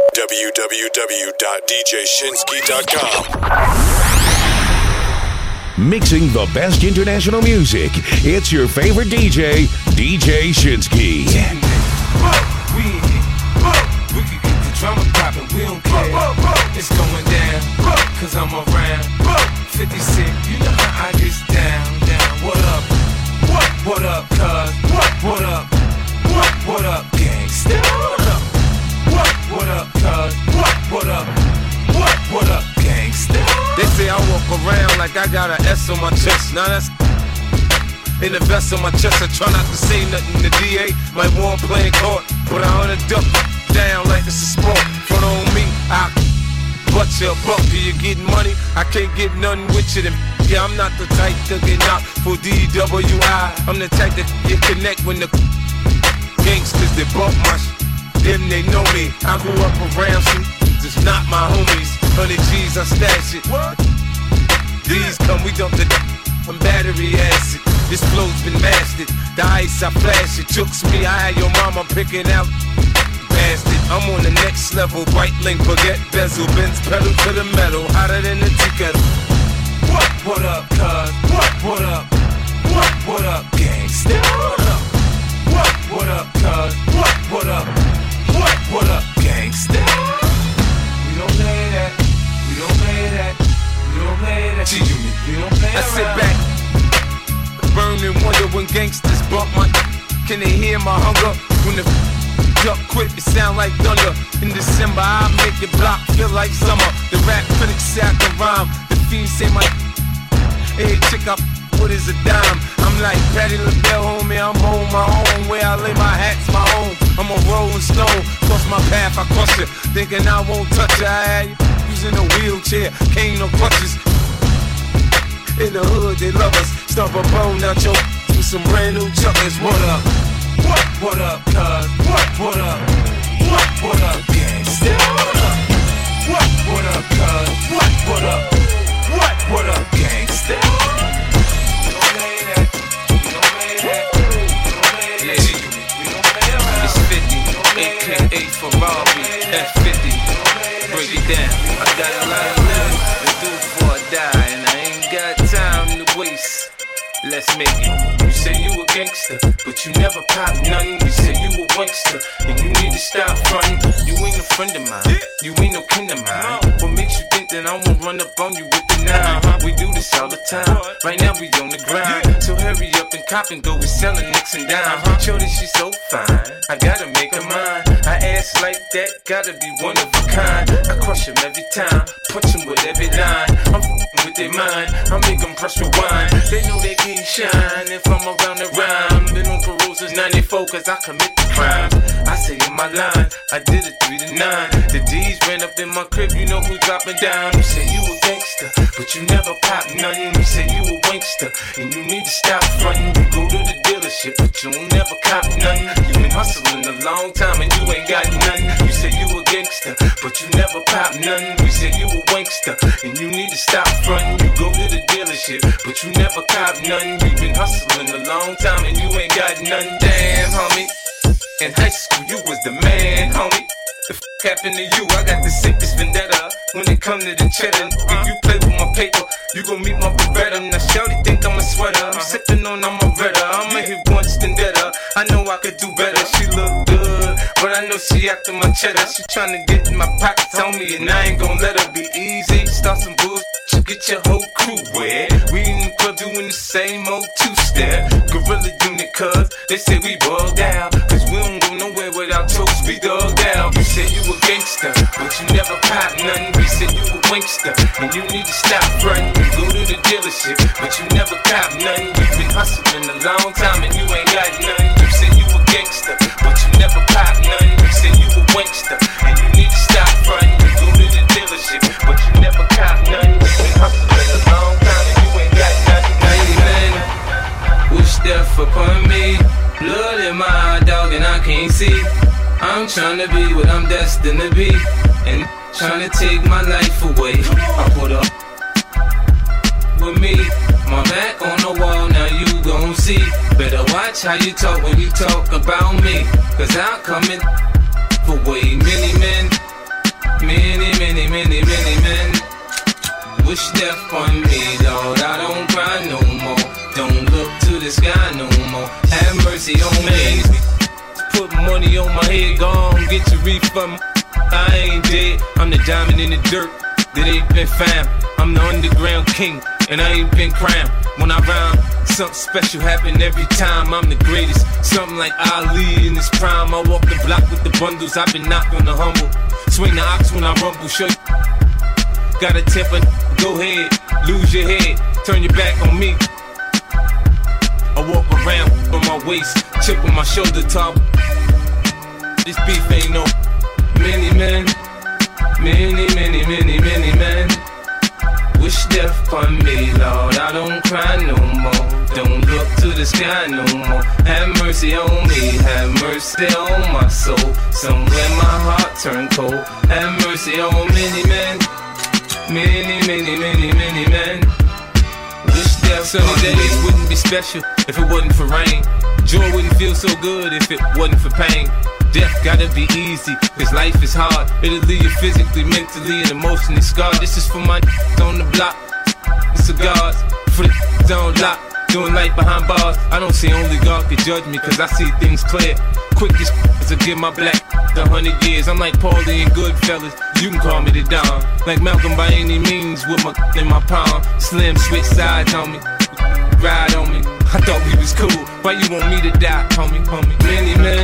www.djshinsky.com. Mixing the best international music. It's your favorite DJ, DJ Shinsky. We can get the drama poppin', we don't care. It's going down, cause I'm around. 50 Cent, you know how I get down. What up? What up, cuz? What up? What up, gangsta? What up, cuz? What up? What up, gangsta? They say I walk around like I got an S on my chest. Now that's in the vest on my chest. I try not to say nothing. The DA might want playing court, but I oughta duck down like it's a sport. Front on me, I butt you a buck. You getting money? I can't get nothing with you. Yeah, I'm not the type to get knocked for DWI. I'm the type that you connect when the gangsters that bump my them they know me. I grew up around some just not my homies. 100 G's, I stash it. These come, we dump the from battery acid. This flow's been mastered. The ice, I flash it. Jokes me, I had your mama picking out. Bastard, I'm on the next level. White link, baguette, bezel, Benz pedal to the metal. Hotter than the tea kettle. What up, cuz? What up? What up, gangsta? What up, cuz? What up? What up, gangsta? We don't play that. We don't play that. We don't play that. G-Unit, we don't play that. I sit back, burn and wonder when gangsters bump my. Can they hear my hunger? When the up quick, it sound like thunder. In December, I make your block feel like summer. The rap critics say I can rhyme. The fiends say my hey chick up. What is a dime? I'm like Patti LaBelle, homie, I'm on my own. Where I lay my hat's my own. I'm a rolling stone, cross my path, I crush it. Thinking I won't touch it, I had you using a wheelchair, cane no crutches. In the hood, they love us. Stomp a bone out your with some brand new chuckers. What up? What up, cuz? What up? What up, gangsta? What up, cuz? What up? What up, gangsta? AKA Ferrari, F50, break it down. I got a lot of living to do before I die, and I ain't got time to waste. Let's make it. You say you a gangster, but you never pop nothing. You say you a wankster, and you need to stop frontin'. You ain't a friend of mine, you ain't no kin of mine. What makes you think that I won't run up on you with the 9? We do this all the time. Right now we on the grind, so hurry up and cop and go. We sellin' nicks and dimes. Shorty, she's so fine, I gotta make her mine. I ass like that, gotta be one of a kind. I crush him every time, punch him with every line. I'm with their mind, I make them press rewind. They know they can't shine if I'm around the rhyme. Been on parole since 94 cause I commit the crimes. I say in my line, I did it 3 to 9. The D's ran up in my crib, you know who dropping down. You say you a gangster, but you never pop nothing. You say you a wankster, and you need to stop frontin'. You go to the dealership, but you don't never cop nothing. You been hustling a long time and you ain't got nothing. You say you a gangster, but you never pop nothing. You say you a wankster, and you need to stop frontin'. You go to the dealership, but you never cop nothing. You been hustling a long time and you ain't got nothing. Damn, homie, in high school you was the man, homie. The f*** happened to you? I got the sickest vendetta. When it come to the cheddar, if you play with my paper, you gon' meet my Beretta. Now shawty think I'm a sweater. I'm sippin' on, I'm a redder. I'ma hit once then better. I know I could do better. She look good, but I know she after my cheddar. She tryna get in my pockets on me, and I ain't gon' let her be easy. Start some bullshit, get your whole crew wet. We in the club doing the same old two-step. Gorilla unit, cuz they say we bugged out. Cause we don't go nowhere without toast, we dug out. You say you a gangster, but you never pop nothing. We say you a wankster, and you need to stop frontin'. You go to the dealership, but you never cop nothing. You been hustling a long time and you ain't got nothing. You say you a gangster, but you never pop nothing. You say you a wankster, and you need to stop frontin'. You go to the dealership, but you never cop nothing. You been hustling a long time and you ain't got nothing. Amen. Wish death upon me. Blood in my eye, dog, and I can't see. I'm tryna be what I'm destined to be, and tryna take my life away. I put up with me, my back on the wall, now you gon' see. Better watch how you talk when you talk about me, cause I'm coming for way many men. penitentiary for me. I ain't dead, I'm the diamond in the dirt that ain't been found. I'm the underground king, and I ain't been crowned. When I rhyme, something special happen every time. I'm the greatest, something like Ali in his prime. I walk the block with the bundles, I've been knocked on the humble. Swing the ox when I rumble, show you. Got a temper, go ahead, lose your head, turn your back on me. I walk around on my waist, chip on my shoulder top. This beef ain't no many men, many men. Wish death upon me, Lord, I don't cry no more. Don't look to the sky no more. Have mercy on me, have mercy on my soul. Somewhere my heart turned cold. Have mercy on many men, many men. Wish death sunny days wouldn't be special if it wasn't for rain. Joy wouldn't feel so good if it wasn't for pain. Death gotta be easy, cause life is hard. It'll leave you physically, mentally, and emotionally scarred. This is for my on the block, cigars, for the on lock, doing life behind bars. I don't see only God can judge me, cause I see things clear. Quickest to give my black the 100 years. I'm like Paulie and Goodfellas, you can call me the Don. Like Malcolm by any means, with my in my palm. Slim switch sides on me, ride on me. I thought we was cool, why you want me to die, homie? Many men,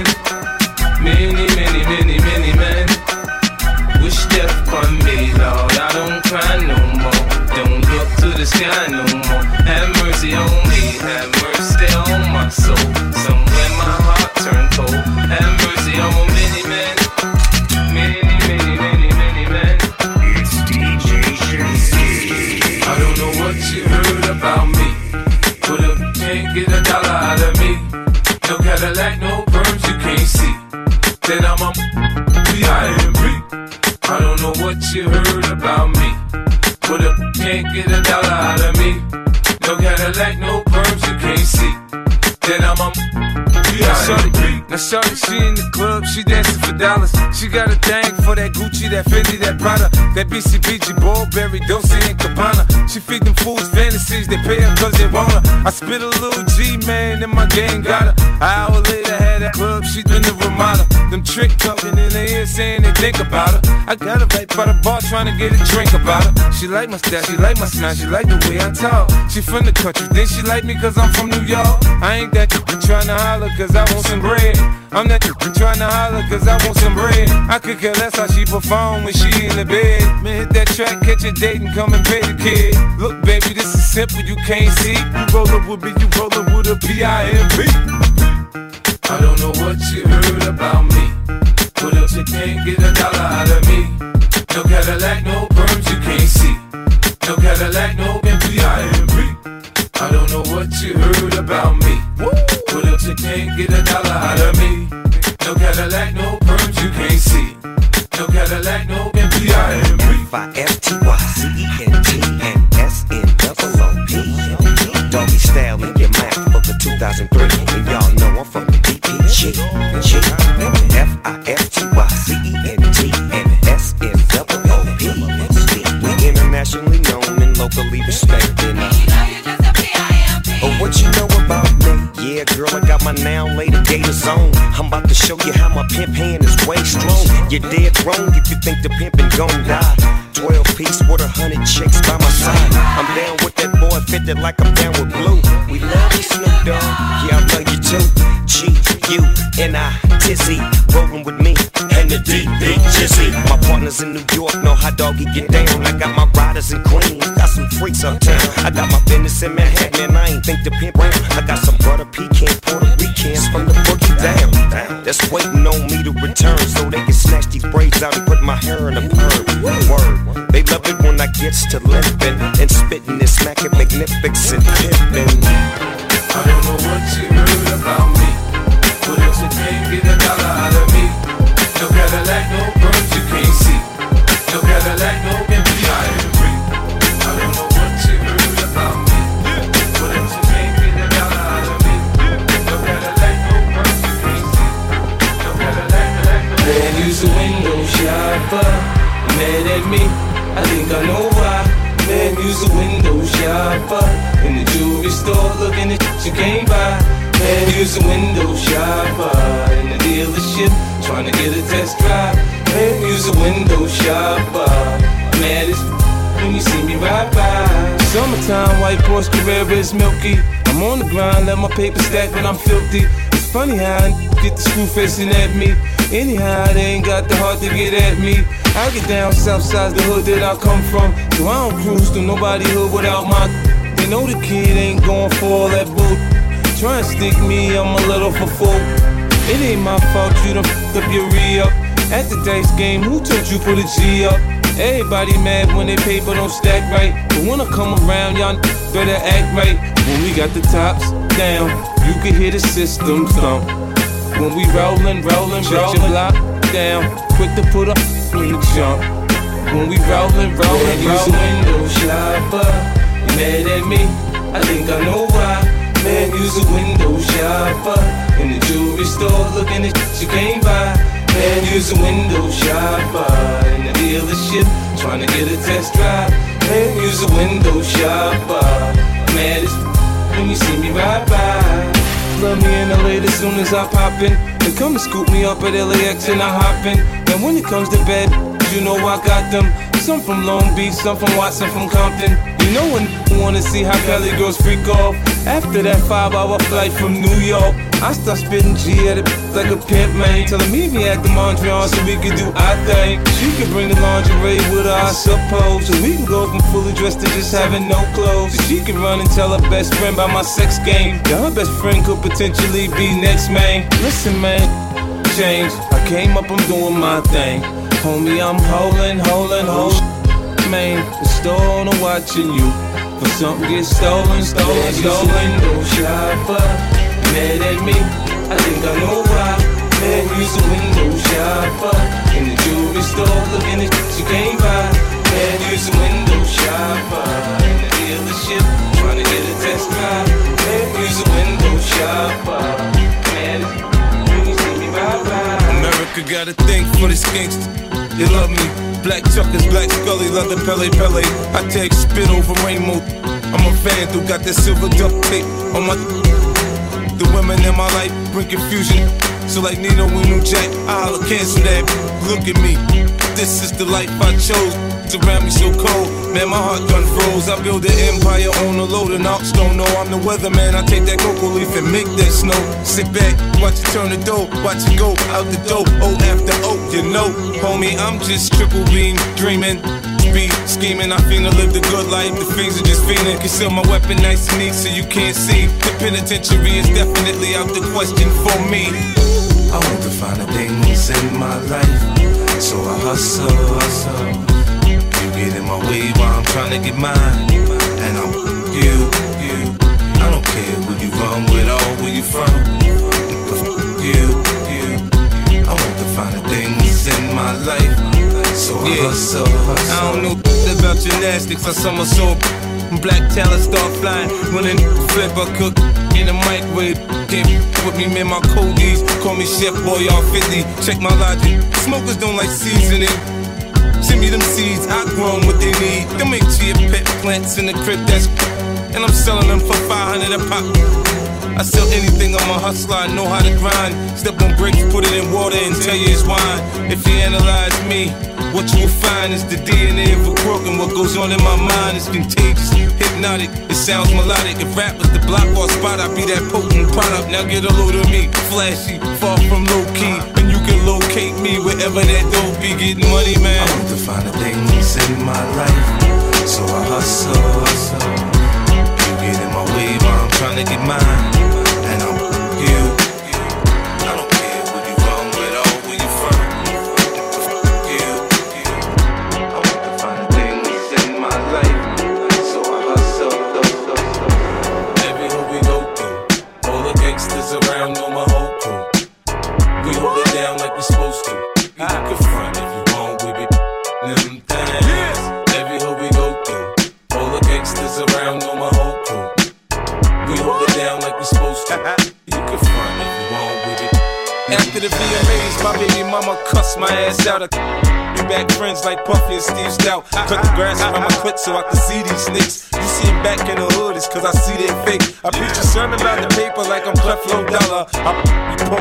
many men. Wish death upon me, Lord, I don't cry no more. Don't look to the sky no more. Have mercy on me, have mercy on my soul. Somewhere my heart turned cold. Have mercy on many men, many men. It's DJ Shinsky. I don't know what you heard about me, but if you can't get $1 out of me, no Cadillac, no perms you can't see, then I'm a B.I.M.B. I don't know what you heard about me, but if you can't get $1 out of me, no Cadillac, no perms you can't see, then I'm a B.I.M.B. Now shorty, she in the club, she dancing for dollars. She got a thing for that Gucci, that Fendi, that Prada, that BCBG, Burberry, Dolce & Gabbana. She feed them fools fantasies, they pay her cause they want her. I spit a little G, man, and my gang got her. An hour later, had that club, she been the Ramada. Them trick talking in her ear saying they think about her. I got her right by the bar trying to get a drink about her. She like my style, she like my smile, she like the way I talk. She from the country, then she like me cause I'm from New York. I ain't that trying to holler cause I want some bread. I'm that trying to holler cause I want some bread. I could care less how she perform when she in the bed. Man, hit that track, catch a date and come and pay the kid. Look baby, this is simple, you can't see. You rollin' with me, you rollin' with a P.I.M.B. I don't know what you heard about me, but if you can't get $1 out of me, no Cadillac, no perms you can't see, no Cadillac, no P.I.M.B. I don't know what you heard about me, but if you can't get $1 out of me, no Cadillac, no perms you can't see, no Cadillac, no P.I.M.B. F-I-F-T-Y-S-N-O-O-P. Doggy style in your mouth for the 2003, and y'all know I'm from the DPG. F-I-F-T-Y-C-E-N-T-N-S-N-O-O-P. We internationally known and locally respected. Oh, what you know about me? Yeah, girl, I got my now later gators on. I'm about to show you how my pimp hand is way strong. You're dead wrong if you think the pimpin' gon' die. 12-piece with 100 chicks by my side. I'm down with that boy, fitted like I'm down with Blue. We love you, Snoop Dogg. Yeah, I love you too. G-U-N-I-Tizzy, rollin' with me and the D-Big Jizzy. My partners in New York know how doggy get down. I got my riders in Queens, got some freaks uptown. I got my business in Manhattan and I ain't think the pimp round. I got some butter pecan Puerto Ricans from the boogie down. That's waiting on me to return so they can snatch these braids out and put my hair in a perm. Word, they love it when I gets to limpin' and spittin' and smackin' magnificent pimpin'. I don't know what you heard about me, but if you can't get $1 out of me, no Cadillac, no perms you can't see, no Cadillac, no P.I.M.B. I don't know what you heard about me, but if you can't get $1 out of me, no Cadillac, no perms you can't see, no Cadillac, no. Man, use a window shopper, mad at me, I think I know why. Man, use a window shopper in the jewelry store, looking at shit you can't buy. Man, use a window shopper in the dealership, trying to get a test drive. Man, use a window shopper. Mad as when you see me ride by. Summertime, white Porsche Carrera is milky. I'm on the grind, let my paper stack when I'm filthy. It's funny how I get the screw facing at me. Anyhow, they ain't got the heart to get at me. I get down south side, the hood that I come from. So I don't cruise through nobody hood without my. They know the kid ain't going for all that bull. Try and stick me, I'm a little for full. It ain't my fault you done f***ed up your re-up. At the dice game, who told you put a G up? Everybody mad when they paper don't stack right. But when I come around, y'all better act right. When we got the tops down, you can hear the system thump. When we rollin', bitch, your block down. Quick to put up when you jump. When we rollin', use a window shopper. You mad at me? I think I know why. Man, use a window shopper. In the jewelry store, looking at shit you can't buy. Man, use a window shopper. In the dealership, trying to get a test drive. Man, use a window shopper. Mad as when you see me ride by. Love me in LA as soon as I pop in. They come and scoop me up at LAX and I hop in. And when it comes to bed, you know I got them. Some from Long Beach, some from Watson, from Compton. You know when you wanna see how Cali girls freak off. After that 5-hour flight from New York, I start spitting G at it like a pimp, man. Tell her meet me at the Mondrian so we can do our thing. She can bring the lingerie with her, I suppose. So we can go from fully dressed to just having no clothes. So she can run and tell her best friend about my sex game. Yeah, her best friend could potentially be next, man. Listen, man, change. I came up, I'm doing my thing. Homie, I'm holding. Man, the store owner watching you. For something gets stolen. Window shopper, mad at me, I think I know why. Man, use a window shopper. In the jewelry store, looking at shit you can't buy. Man, use a window shopper. In the dealership, trying to get a test drive. Man, use a window shopper. Man, when you see me ride by. America got a thing for the gangsters. They love me. Black Chuckers, Black Scully, leather Pele. I take spit over rainbow. I'm a vandal, got that silver duct tape on my. The women in my life bring confusion. So like Nino and New Jack, I holla, cancel that. Look at me, this is the life I chose. Around me so cold, man, my heart done froze. I build an empire on the load and ox don't know I'm the weatherman. I take that cocoa leaf and make that snow. Sit back, watch it turn the dough, watch it go out the dough. O after O, you know, homie, I'm just triple beam dreaming. Be scheming, I finna live the good life. The fiends are just fiending. Conceal my weapon nice and neat so you can't see. The penitentiary is definitely out the question for me. I want to find the things in my life, so I hustle. Get in my way while I'm trying to get mine. And I'm you. I don't care who you run with or where you from. You. I want to find the things in my life, so I hustle. I don't know about gymnastics. I somersault. Black talent start flying. Running flip, I cook in the microwave. Can't with me, man, my codies. Call me Chef Boy, all 50. Check my logic. Smokers don't like seasoning. Send me them seeds, I grow them what they need. They make chia pet plants in the crib, that's. And I'm selling them for $500 a pop. I sell anything, I'm a hustler, I know how to grind. Step on bricks, put it in water and tell you it's wine. If you analyze me, what you will find is the DNA of a crook. And what goes on in my mind is contagious, hypnotic, it sounds melodic. If rap was the block or spot, I'd be that potent product. Now get a load of me, flashy, far from low key. And you can locate me wherever that dope be. Getting money, man. I want to find the things in my life, so I hustle. You get in my way while I'm trying to get mine. And I'm you. I don't care who you run with or where you from. You. I want to find the things in my life, so I hustle. Everywhere we go through, all the gangsters around know my whole crew. We hold it down like we supposed to. You can confront if you want, we be them things. Everywhere we go through, all the gangsters around know my whole crew. We hold it down like we supposed to. You can front if you want with it. After the VMAs, my baby mama cussed my ass out. We back friends like Puffy and Steve Stout. Cut the grass around my clit so I can see these snakes. You see him back in the hood, it's cause I see they fake. I preach a sermon about the paper like I'm Creflo Dollar. We pump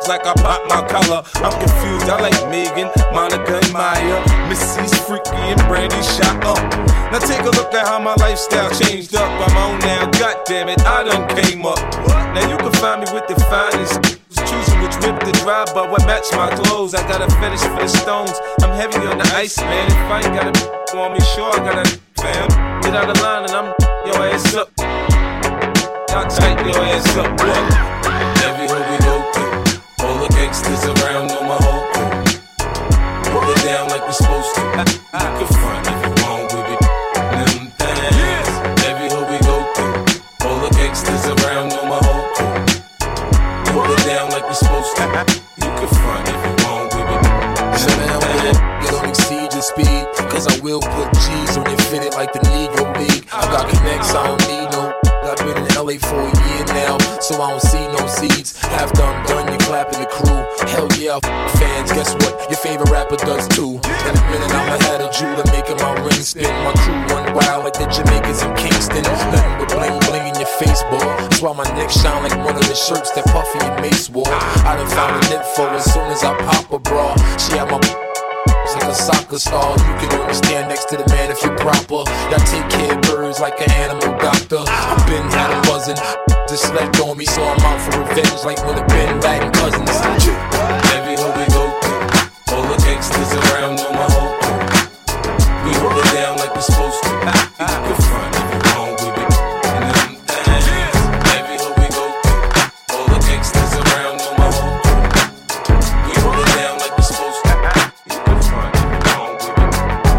like I pop my collar. I'm confused, I like Megan, Monica, and Maya. Missy's freaky and Brandy shot up. Now take a look at how my lifestyle changed up. I'm on now, goddammit, I done came up. Now you can find me with the finest, choosing which whip to drive, but what match my clothes. I got a fetish for the stones, I'm heavy on the ice, man. If I ain't got a on me, sure I got a fam. Get out of line and I'm your ass up. Y'all tight your ass up, boy. Every hood we go through, all the gangsters around know my whole crew. Pull it down like we supposed to. You can front if you want with it. Them things. Every hood we go through, all the gangsters around know my whole crew. Pull it down like we supposed to. You can front if you want with it. So now you don't exceed your speed, cause I will put G's on your fitted like the Negro League. I got connects, I don't need no. I've been in LA for a year now, so I don't see no seeds. After I'm done, you clapping the crew. Hell yeah, fans, guess what? Your favorite rapper does too. In a minute, I'ma add a Jew to making my ring spin. My crew run wild like the Jamaicans in Kingston. Nothing but bling bling in your face, boy. That's why my neck shine like one of the shirts that Puffy and Mace wore. I done found an info as soon as I pop a bra. She had my like a soccer star. You can only stand next to the man if you're proper. Y'all take care of birds like an animal doctor. I've been had a buzzin', just slept on me, so I'm out for revenge like when the Ben Laden cousins. Every hood we go through, all the gangsters around know my whole crew. We hold it down like we supposed to. You can front if you wrong with it. And them things. Every hood we go through, all the gangsters around know my whole crew. We hold it down like we supposed to. You can front if you wrong with it.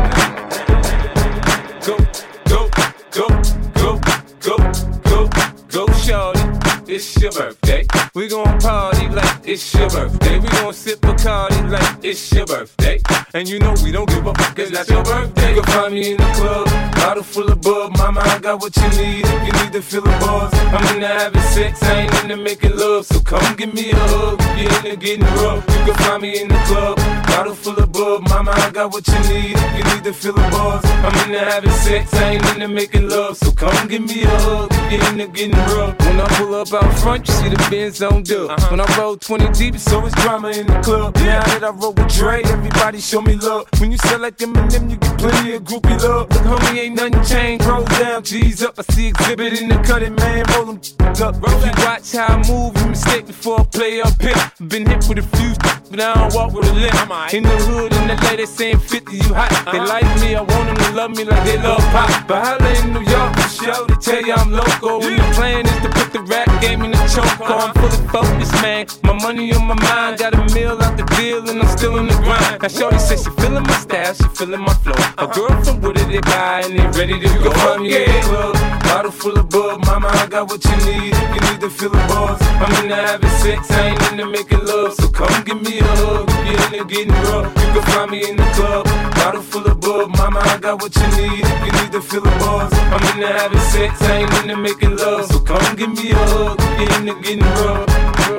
Go, go, go, go, go, go, go, shorty. It's your birthday. We gon' party like it's your birthday. We gon' sip Bacardi like it's your birthday. And you know we don't give a fuck, cause that's your birthday. You can find me in the club, bottle full of bub. Mama, I got what you need if you need to feel the buzz. I'm into having sex, I ain't into making love. So come give me a hug, if you're into getting rough. You can find me in the club, bottle full of bub. Mama, I got what you need if you need to feel the buzz. I'm into having sex, I ain't into making love. So come give me a hug, if you're into getting rough. When I pull up out front, you see the Benz on dub. When I roll 20 deep, it's always drama in the club. Now that I roll with Dre, everybody show me love. When you sell like Eminem, you get plenty of groupie love. Look, homie, ain't nothing changed. Roll down, G's up. I see exhibit in the cutting, man. Roll them up. If you watch how I move, you mistake before I play up here. Been hit with a few, but I don't walk with a limp. In the hood, in the LA, they saying 50, you hot. They like me, I want them to love me like they love pop. But holla in New York, for show, they tell you I'm loco. And the plan is to put the rap game in the choke. I'm fully focused, man. My money on my mind, got a meal out the deal, and I'm still in the grind. Now shorty says she feeling my style, she feeling my flow. A girl from Wooded, they buy and they ready to go. You can find me in the club, bottle full of bub. Mama, I got what you need if you need to feel the buzz. I'm into having sex, I ain't into making love. So come give me a hug, if you're into getting rough. You can find me in the club, bottle full of bub. Mama, I got what you need if you need to feel the buzz. I'm into having sex, I ain't into making love. So come give me a hug, if you're into getting rough.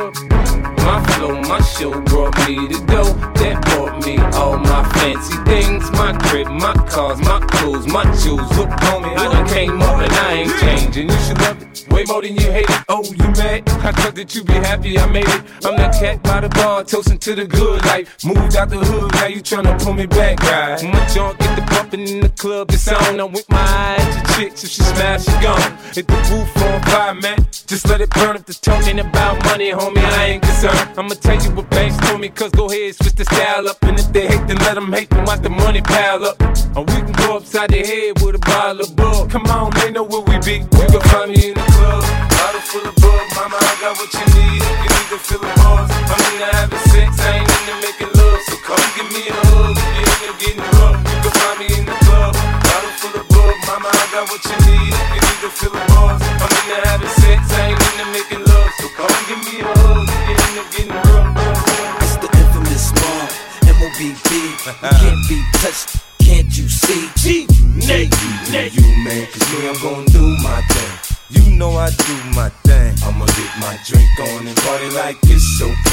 My flow, my show brought me the dough that brought me all my fancy things. My crib, my cars, my clothes, my shoes. Look, homie, I done came up and I ain't changing. You should love it way more than you hate it. Oh, you mad? I thought that you be happy I made it. I'm that cat by the bar, toasting to the good life. Moved out the hood, now you tryna pull me back, right? My junk get the bumping in the club, it's on. I'm with my eyes to chicks, if she smash, she gone. Hit the roof on fire, man. Just let it burn. If the talking about money, homie, I ain't concerned. I'ma tell you what banks told me, cause go ahead, switch the style up. And if they hate, then let them hate, then watch the money pile up. Or we can go upside the head with a bottle of bug. Come on, they know where we be. You can find me in the club, bottle full of bug. Mama, I got what you need if you need to feel the buzz. I'm into having sex, I ain't into making love. So come give me a hug if you're into getting rough. You can find me in the club, bottle full of bug. Mama, I got what you need if you need to feel the buzz. I'm into having sex, I ain't into making love. So come give me a hug if you're into getting rough. It's the infamous Mob, M.O.B.B. Can't be touched, can't you see? Nate, you man, cause me, I'm gon' do my thing. You know I do my thing. I'ma get my drink on and party like it's okay.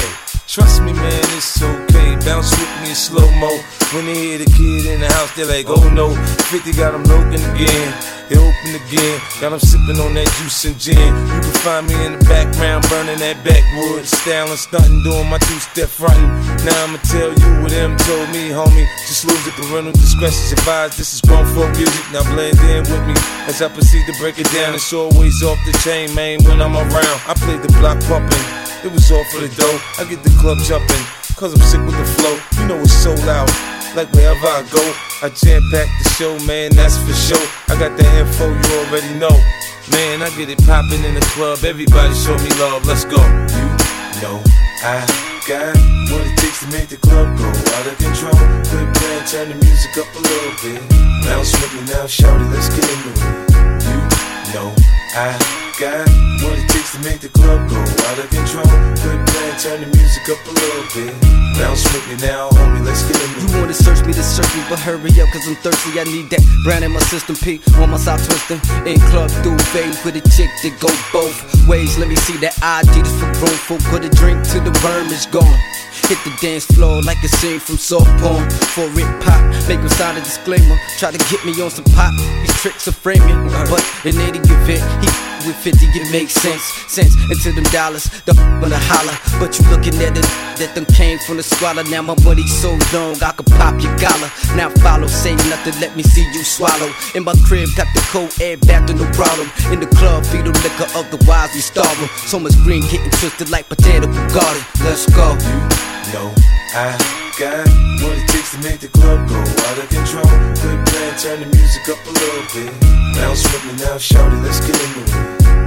Trust me, man, it's okay. Bounce with me in slow-mo. When they hear the kid in the house, they're like, oh no. 50 got them looking again. They open again. Got them sipping on that juice and gin. You can find me in the background, burning that backwood. Styling, stunting, doing my two-step fronting. Now I'ma tell you what them told me, homie. Just lose it, parental discretion's advised. This is grown folk music, now blend in with me. As I proceed to break it down, it's always off the chain, man, when I'm around. I play the block pumping. It was all for the dough. I get the club jumping, cause I'm sick with the flow. You know it's so loud, like wherever I go. I jam-pack the show, man, that's for sure. I got the info, you already know. Man, I get it popping in the club. Everybody show me love, let's go. You know I got what it takes to make the club go out of control. Quit playing, turn the music up a little bit. Bounce with me now, shout it, let's get into it. You know I got what it takes to make the club go out of control. Quit playing, turn the music up a little bit. Bounce with me now, homie, let's get into it. You wanna search me, but hurry up, cause I'm thirsty. I need that brand in my system. P on my side twisting. In club duvet with a chick that go both ways. Let me see that ID, this for grown folk. Put a drink till the worm is gone. Hit the dance floor like a scene from soft porn. For it pop, make him sign a disclaimer. Try to get me on some pop, these tricks are framing. But in any event, he with 50, it makes sense. Into them dollars, the wanna holler. But you looking at it, that them came from the squalor. Now my money's so long, I could pop your collar. Now follow, say nothing, let me see you swallow. In my crib, got the cold air back to no problem. In the club, feed the liquor, otherwise we starve them. So much green getting twisted like potato garden. Let's go. You know I got what it takes to make the club go out of control. Quit playing, turn the music up a little bit. Bounce with me now, shout it, let's get into it.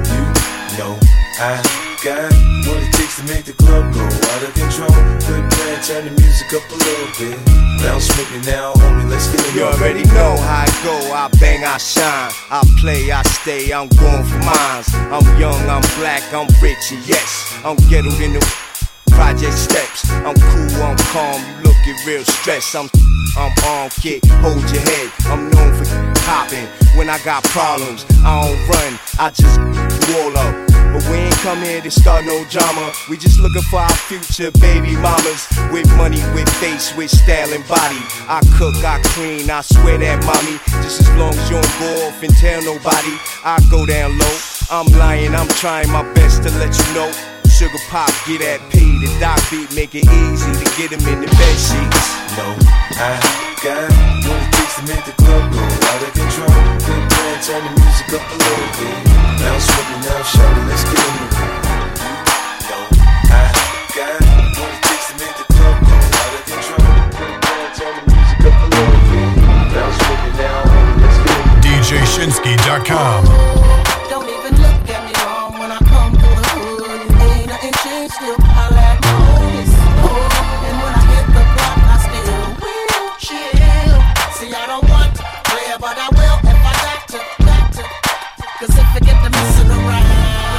You know I got what it takes to make the club go out of control. Quit playing, turn the music up a little bit. Bounce with me now, homie, let's get into it. You already know how I go, I bang, I shine. I play, I stay, I'm going for mines. I'm young, I'm black, I'm rich, and yes, I'm ghettoed in the project steps. I'm cool, I'm calm, you looking real stressed. I'm on, kid, hold your head. I'm known for popping. When I got problems, I don't run, I just wall up. But we ain't come here to start no drama. We just looking for our future baby mamas. With money, with face, with style and body. I cook, I clean, I swear that mommy. Just as long as you don't go off and tell nobody, I go down low. I'm lying, I'm trying my best to let you know. Sugar pop, get that P, the doc beat, make it easy to get him in the bed sheets. No, I got what it takes to make the club go out of control. Quit playing, turn the music up a little bit. Bounce with me now, shout it, let's get into it. No, I got what it takes to make the club go out of control. Quit playing, turn the music up a little bit. Bounce with me now, let's get into it. DJShinsky.com. Don't even look at me wrong when I come through the hood. Ain't nothing changed, still holla at my homies. Oh, and when I hit the block, I still will chill. See, I don't want to play, but I will if I got to. Cause if I get to messing around,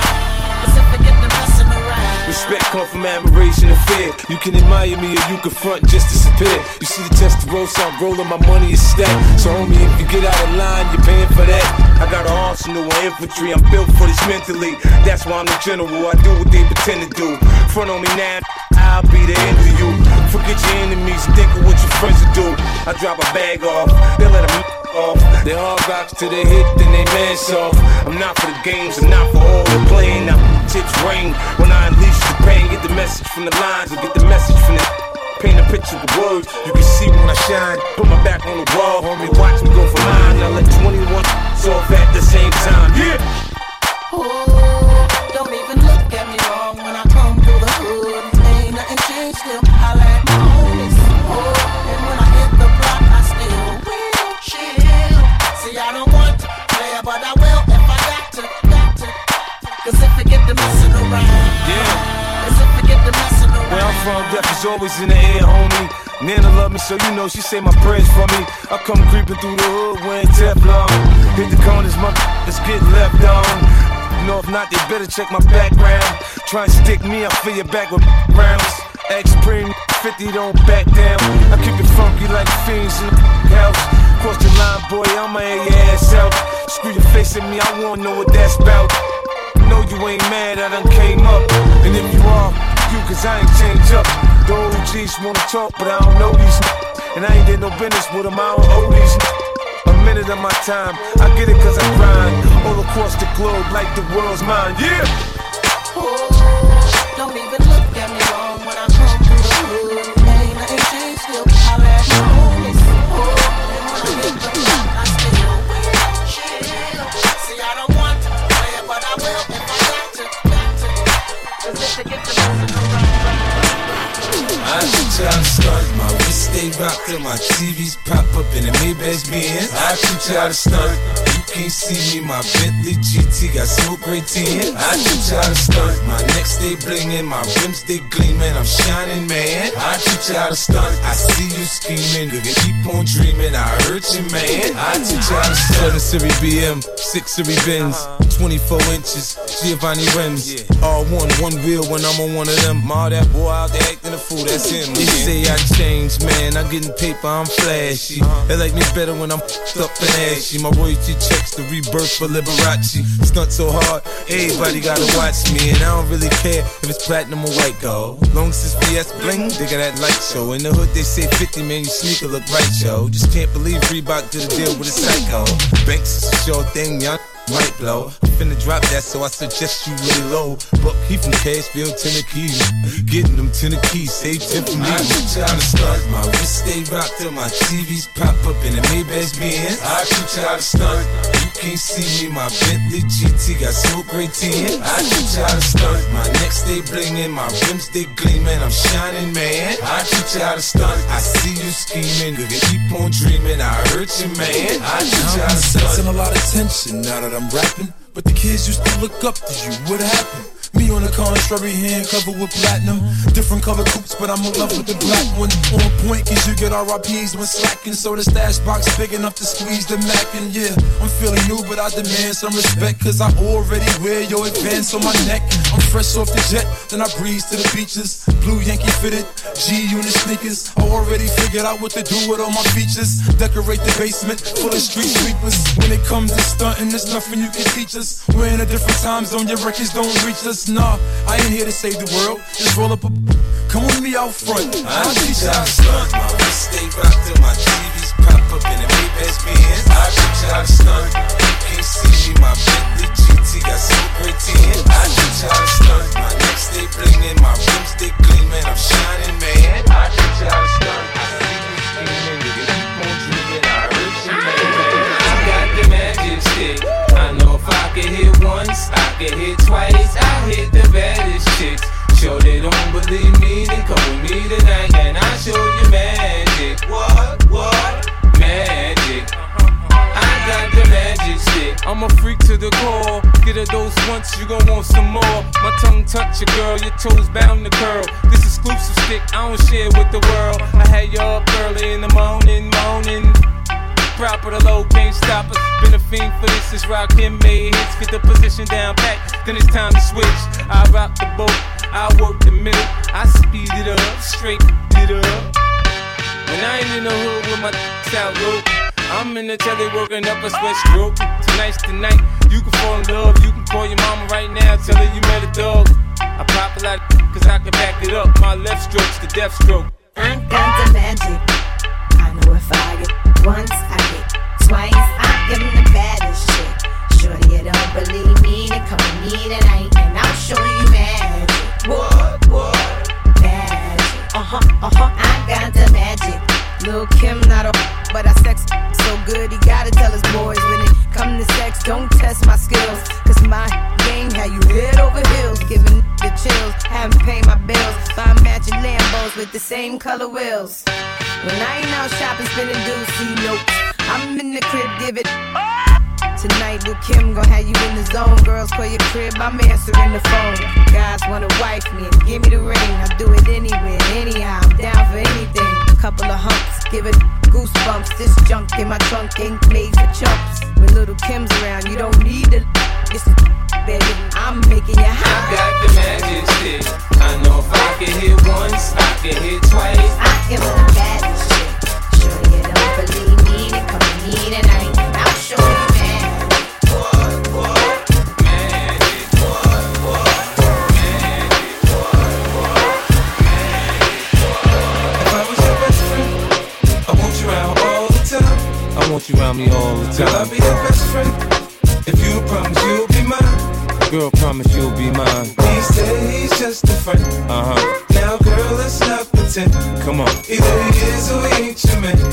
Respect come from admiration and fear. You can admire me or you can front and just disappear. You see the test of roll, so I'm rolling, my money is stacked. So homie, if you get out of line, you're paying for that. I got an arsenal of infantry, I'm built for this mentally. That's why I'm the general, I do what they pretend to do. Front on me now, I'll be the end of you. Forget your enemies, think of what your friends will do. I drop a bag off, they let them off. They hard rocks till they hit, then they man soft. I'm not for the games, I'm not for all the playing. Now tips ring when I unleash the pain. Get the message from the lines, or get the message from the paint a picture with words. You can see when I shine. Put my back on the wall, homie. Watch me go for mine. Now let 21 off at the same time. Yeah. oh, don't even look at me wrong when I come through the hood. Ain't nothing changed, still holla at my homies. Oh, and when I hit the block, I still will chill. See, I don't want to play, but I will if I got to. Cause if I get to messing around, cause if I get to messing around. Where I'm from, death is always in the air, homie. Nana love me, so you know she say my prayers for me. I come creeping through the hood wearing Teflon. Hit the corners, my let's get left on. You know, if not, they better check my background. Try and stick me, I fill your back with rounds. X-Preme 50, don't back down. I keep it funky like fiends in the house. Cross the line, boy, I'ma air your ass out. Screw your face at me, I wanna know what that's about. Know you ain't mad, I done came up. And if you are, you, cause I ain't changed up. The OGs wanna talk, but I don't know these. And I ain't did no business with them, I don't owe these. A minute of my time, I get it cause I grind all across the globe like the world's mine, yeah! Don't even look at me wrong when I come through the hood. Ain't nothing changed, still holla at my homies. And when I hit the block, I still will. See, I don't want to play it, but I will if I got to. Cause if they get the message around. I teach you how to stunt. My wrist stay rocked till my TVs pop up in the Maybach Benz. I teach you how to stunt. You can't see me, my Bentley GT got smoke gray tin. I teach you how to stunt. My neck stay blingin', my rims they gleamin'. I'm shining, man. I teach you how to stunt. I see you scheming, you can keep on dreaming. I heard you, man. I teach you how to stunt. 7 Series BM, 6 Series Benz, 24 inches, Giovanni rims. All one wheel when I'm on one of them. All that boy out there acting a fool, that's him. They say I changed, man. I'm getting paper, I'm flashy. They like me better when I'm up and ashy. My royalty checks the rebirth for Liberace. Stunt so hard, everybody gotta watch me. And I don't really care if it's platinum or white gold. Long as it's VS bling, they got that light show. In the hood they say 50, man, your sneaker look right, yo. Just can't believe Reebok did a deal with a psycho. Banks is a sure thing, young might blow. I'm finna drop that, so I suggest you lay low. But he from Cashville, Tennessee, getting them Tennessee, save 10 for me. I teach you how to stunt. My wrist stay rocked till my TVs pop up in the Maybach Benz. I teach you how to stunt. You can't see me, my Bentley GT got smoke gray tin. I teach you how to stunt. My neck stay blingin', my rims they gleamin'. I'm shining, man. I teach you how to stunt. I see you scheming, you can keep on dreaming. I heard you, man. I teach you how to stunt. Sensing a lot of tension now that I'm rapping, but the kids used to look up to you. What happened? Me on the contrary, hand covered with platinum. Different color coupes, but I'm in love with the black one. On point, cause you get RIPs when slacking. So the stash box big enough to squeeze the Mac. And yeah, I'm feeling new, but I demand some respect, cause I already wear your advance on my neck. I'm fresh off the jet, then I breeze to the beaches. Blue Yankee fitted, G-Unit sneakers. I already figured out what to do with all my features. Decorate the basement full of street sweepers. When it comes to stunting, there's nothing you can teach us. We're in a different time zone, your records don't reach us. Nah, I ain't here to save the world. Just roll up a... Come with me out front. I teach you how to stunt. My wrist stay rocked till my TVs pop up in the Maybach Benz. I teach you how to stunt. You can't see me, my Bentley GT got smoke gray tin. I teach you how to stunt. My neck stay blingin', my rims they gleamin'. I'm shining, man. I teach you how to stunt. I see you scheming, you can keep on dreaming. I heard you, man. I got the magic stick. I know if I can hit once, I can hit twice. I hit the baddest chicks. Sure they don't believe me, then come with me tonight and I'll show you magic. What? Magic. I got the magic stick. I'm a freak to the core. Get a dose once, you gon' want some more. My tongue touch your girl, your toes bound to curl. This exclusive stick, I don't share with the world. I had you up early in the morning. Proper the low, can't stop us. Been a fiend for this, since Rakim made hits. Get the position down pat, then it's time to switch. I rock the boat, I work the middle. I speed it up, straight it up. When I ain't in the hood with my out low, I'm in the telly working up a sweat stroke. Tonight's the night, you can fall in love. You can call your mama right now, tell her you met a dog. I pop a lot, cause I can back it up. My left stroke's the death stroke. I got the magic. I know if I get once, I get twice. I am the baddest chick. Sure you don't believe me, then come with me tonight and I'll show you magic. What? Magic. I got the magic. Lil' Kim not a but I sex so good he gotta tell his boys when it come to sex, don't test my skills. Cause my game had you head over heels, giving the chills, haven't paid my bills. Buy matching Lambos with the same color wheels. When I ain't out shopping, spending dues, see notes. I'm in the crib, give it. Tonight, Lil' Kim gon' have you in the zone. Girls call your crib, I'm answering the phone. Guys wanna wife me and give me the ring. I do it anywhere, anyhow, I'm down for anything. Couple of humps, give it goosebumps. This junk in my trunk ain't made for chumps. When Little Kim's around, you don't need to. This baby, I'm making you hot. I got the magic stick. I know if I can hit once, I can hit twice. I am the baddest chick. Sure you don't believe me, then come with me tonight. I'll show you magic. want you around me all the time. Girl, I'll be your best friend if you promise you'll be mine. Girl, promise you'll be mine. He said he's just a friend. Now, girl, let's not pretend. Come on. Either he is or he ain't your man.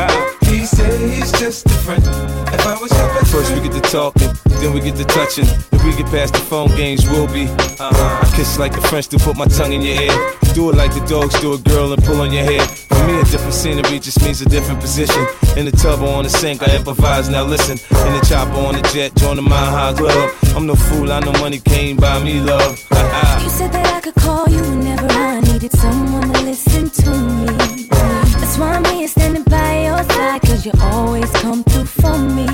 He said he's just a friend. If I was your best First friend. we get to talking, then we get to touching. If we get past the phone games, we'll be. I kiss like the French do, put my tongue in your ear. Do it like the dogs do it, girl, and pull on your hair. For me, a different scenery just means a different position. In the tub or on the sink, I improvise, now listen. In the chopper on the jet, join the Mile High Club. I'm no fool, I know money came by me, love. You said that I could call you whenever I needed someone to listen to me. That's why I'm here standing by your side, cause you always come through for me.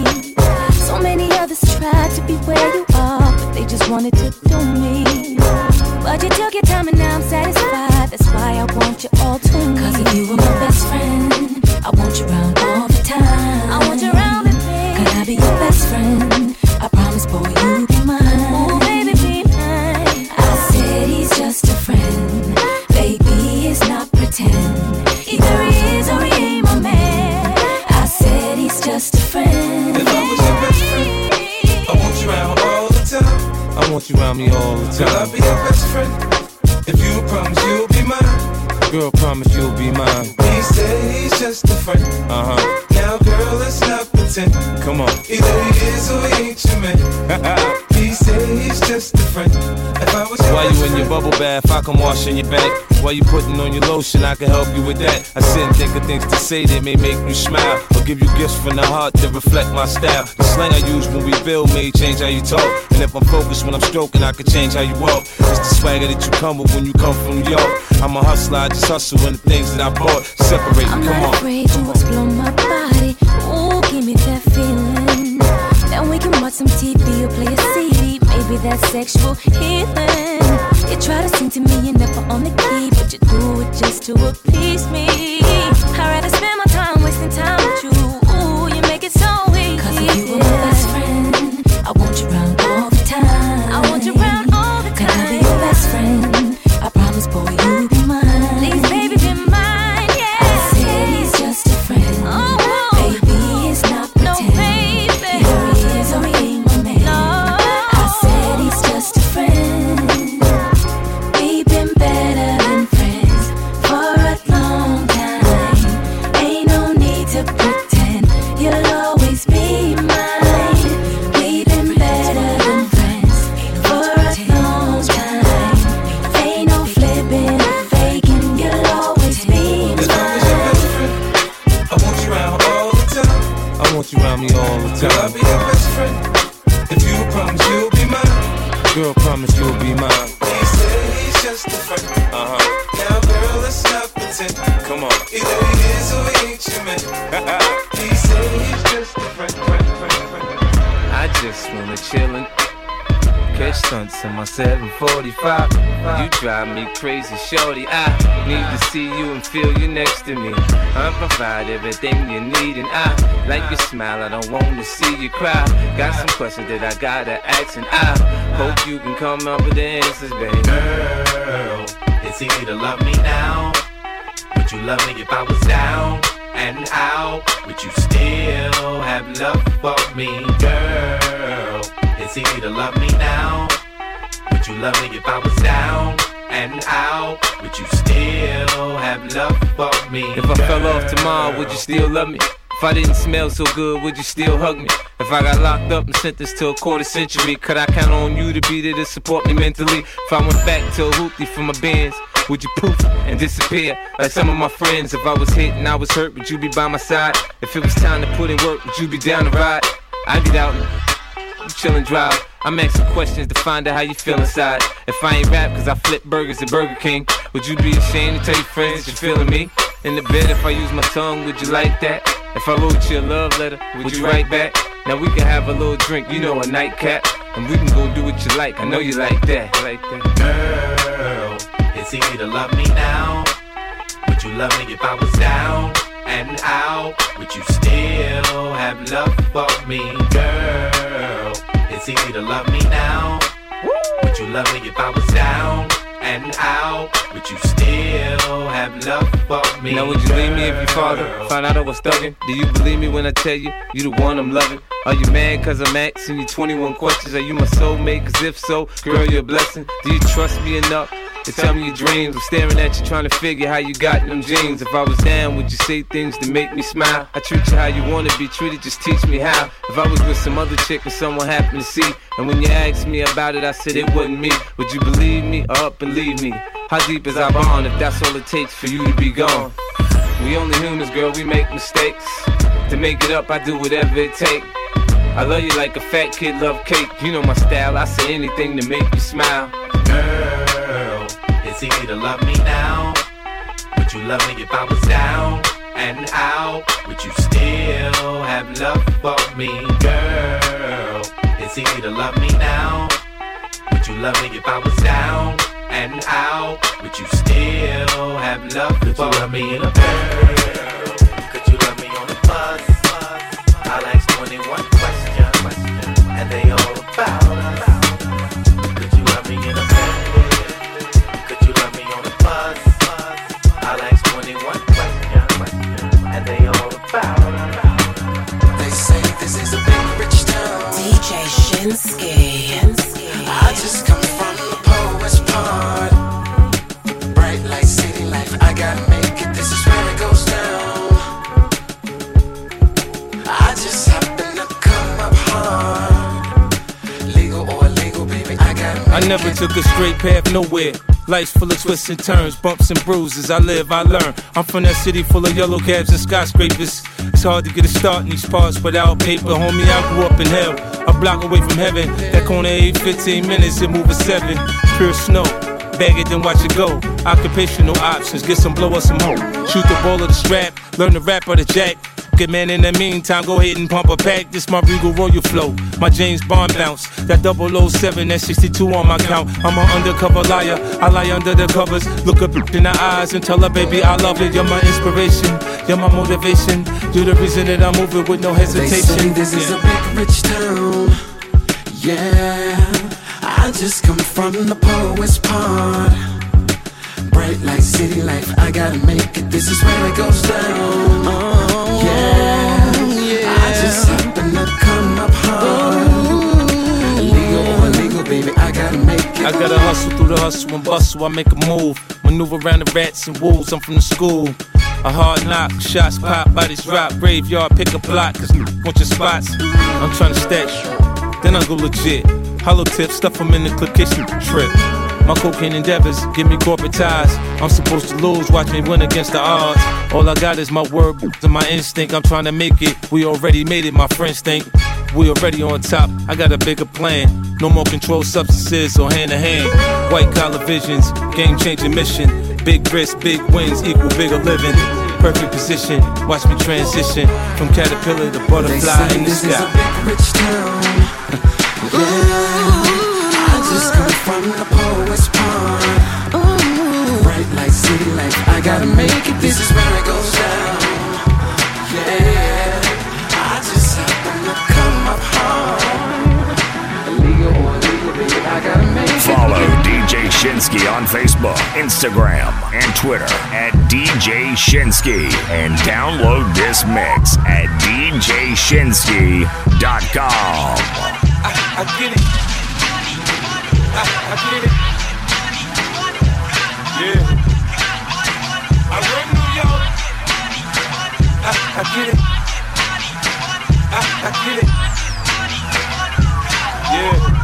So many others tried to be where you are, but they just wanted to do me. But you took your time and now I'm satisfied. That's why I want you all to me. Cause if you were my best friend, I want you around all the time. I want you around, baby. Could I be your best friend? I promise, boy, you be mine. Oh, baby, be mine. I said he's just a friend. Baby, it's not pretend. Either he is or he ain't my man. I said he's just a friend. If I was your best friend, I want you around all the time. I want you around me all the time. Girl, I'll be your best friend if you promise you'll be mine. Girl, promise you'll be mine. He said he's just a friend. Now, girl, let's not pretend. Come on. Either he is or he ain't your man. He said he's just a friend. If I was your While you in your bubble bath, I can wash in your back. While you putting on your lotion, I can help you with that. I sit and think of things to say that may make you smile, or give you gifts from the heart that reflect my style. The slang I use when we build may change how you talk, and if I'm focused when I'm stroking, I can change how you walk. It's the swagger that you come with when you come from New York. I'm a hustler, I just hustle in the things that I bought. Separate, I'm come not on. afraid to explore my body. Ooh, give me that feeling. Then we can watch some TV or play a CD. Maybe that's sexual healing. You try to sing to me, you're never on the key, but you do it just to appease me. I'd rather spend my time wasting time with you. Ooh, you make it so easy. Cause if you were my best friend, I want you around all the time. I want you around all the time. Can I be your best friend? I promise, boy, you be mine. Please, baby, be mine, yeah. I said he's just a friend. Oh, baby, it's not pretend. No, baby. Either he is or he ain't my man. No. I said he's just a friend. We've been better than friends for a long time. Ain't no need to pretend. You'll always be mine. We've been better than friends for a long time. Ain't no flipping or faking. You'll always be If I was your best friend, I want you around all the time. I want you around me all the Girl, I'll time. be your best friend if you promise you'll be mine. Girl, promise you'll be mine. He said he's just a friend. Now, girl, let's not pretend. Come on. Either he is or he ain't your man. He said he's just a friend. I just wanna chill and catch stunts in my 745. You drive me crazy, shorty. I need to see you and feel you next to me. I provide everything you need, and I like your smile. I don't wanna see you cry. Got some questions that I gotta ask, and I hope you can come up with the answers, baby. Girl, it's easy to love me now. Would you love me if I was down and out? Would you still have love for me? Girl, it's easy to love me now. Would you love me if I was down and out? Would you still have love for me? If I fell off tomorrow, would you still love me? If I didn't smell so good, would you still hug me? If I got locked up and sentenced to a quarter century, could I count on you to be there to support me mentally? If I went back to a hoopty for my bands, would you poof and disappear like some of my friends? If I was hit and I was hurt, would you be by my side? If it was time to put in work, would you be down to ride? I'd get out and chill and drive. I'm asking questions to find out how you feel inside. If I ain't rap cause I flip burgers at Burger King, would you be ashamed to tell your friends that you're feeling me? In the bed, if I use my tongue, would you like that? If I wrote you a love letter, would you write back? Now we can have a little drink, you know, a nightcap, and we can go do what you like. I know you like that. Girl, it's easy to love me now. Would you love me if I was down and out? Would you still have love for me? Girl, it's easy to love me now. Would you love me if I was down and out, but you still have love for me. Now would you leave me if your father found out I was thugging? Do you believe me when I tell you, you the one I'm loving? Are you mad cause I'm asking you 21 questions? Are you my soulmate? Cause if so, girl, you're a blessing. Do you trust me enough to tell me your dreams? I'm staring at you trying to figure how you got them jeans. If I was down, would you say things to make me smile? I treat you how you wanna be treated, just teach me how. If I was with some other chick and someone happened to see, and when you asked me about it, I said it wasn't me, would you believe me or up and leave me? How deep is our bond if that's all it takes for you to be gone? We only humans, girl, we make mistakes. To make it up, I do whatever it takes. I love you like a fat kid love cake. You know my style, I say anything to make you smile. Girl, it's easy to love me now. Would you love me if I was down and out? Would you still have love for me? Girl, it's easy to love me now. Would you love me if I was down and out? Would you still have love for me? Could you love me in a girl? Could you love me on a bus? I'll ask 21 questions, and they all about us. Could you love me in a bed? Could you love me on a bus? I'll ask 21 questions, and they all about us. They say this is a big rich town. DJ Shinski. I just come from the poet's part. Bright light, city life, I gotta make it. This is where it goes down. I just happen to come up hard. Legal or illegal, baby, I gotta make it. I never took a straight path nowhere. Life's full of twists and turns, bumps and bruises. I live, I learn. I'm from that city full of yellow cabs and skyscrapers. It's hard to get a start in these parts without paper. Homie, I grew up in hell, a block away from heaven. That corner 8-15 minutes, it move a 7. Pure snow, bag it then watch it go. Occupational options, get some blow or some hope. Shoot the ball or the strap, learn the rap or the jack. Good man, in the meantime, go ahead and pump a pack. This my Regal Royal flow, my James Bond bounce. That 007, that 62 on my count. I'm an undercover liar, I lie under the covers. Look up in the eyes and tell her, baby, I love it. You're my inspiration, you're my motivation. You're the reason that I'm moving with no hesitation. They say this is a big rich town. Yeah, I just come from the poet's part. Bright light, city life, I gotta make it. This is where it goes down. Yeah, I just happen to come up hard. Illegal or illegal, baby, I gotta make it. I gotta hustle through the hustle and bustle, I make a move. Maneuver around the rats and wolves, I'm from the school. A hard knock, shots pop, bodies drop. Graveyard, pick a block, cause want your spots. I'm trying to stack, then I go legit. Hollow tips, stuff them in the clip kitchen trip. My cocaine endeavors give me corporate ties. I'm supposed to lose, watch me win against the odds. All I got is my word and my instinct. I'm trying to make it, we already made it, my friends think. We already on top, I got a bigger plan. No more controlled substances or hand to hand. White collar visions, game changing mission. Big risks, big wins equal bigger living. Perfect position, watch me transition from caterpillar to butterfly in the this sky. is a big rich town. Yeah, I just come from the poet's part. Bright light, city life, I gotta make it. This is where it goes down. Yeah, I just happen to come up hard. Illegal or illegal, baby, I gotta make it. Follow DJ Shinski on Facebook, Instagram, and Twitter at DJ Shinski. And download this mix at djshinski.com. I get it. I get it. Yeah. I run New York. I get it. I get it. Yeah.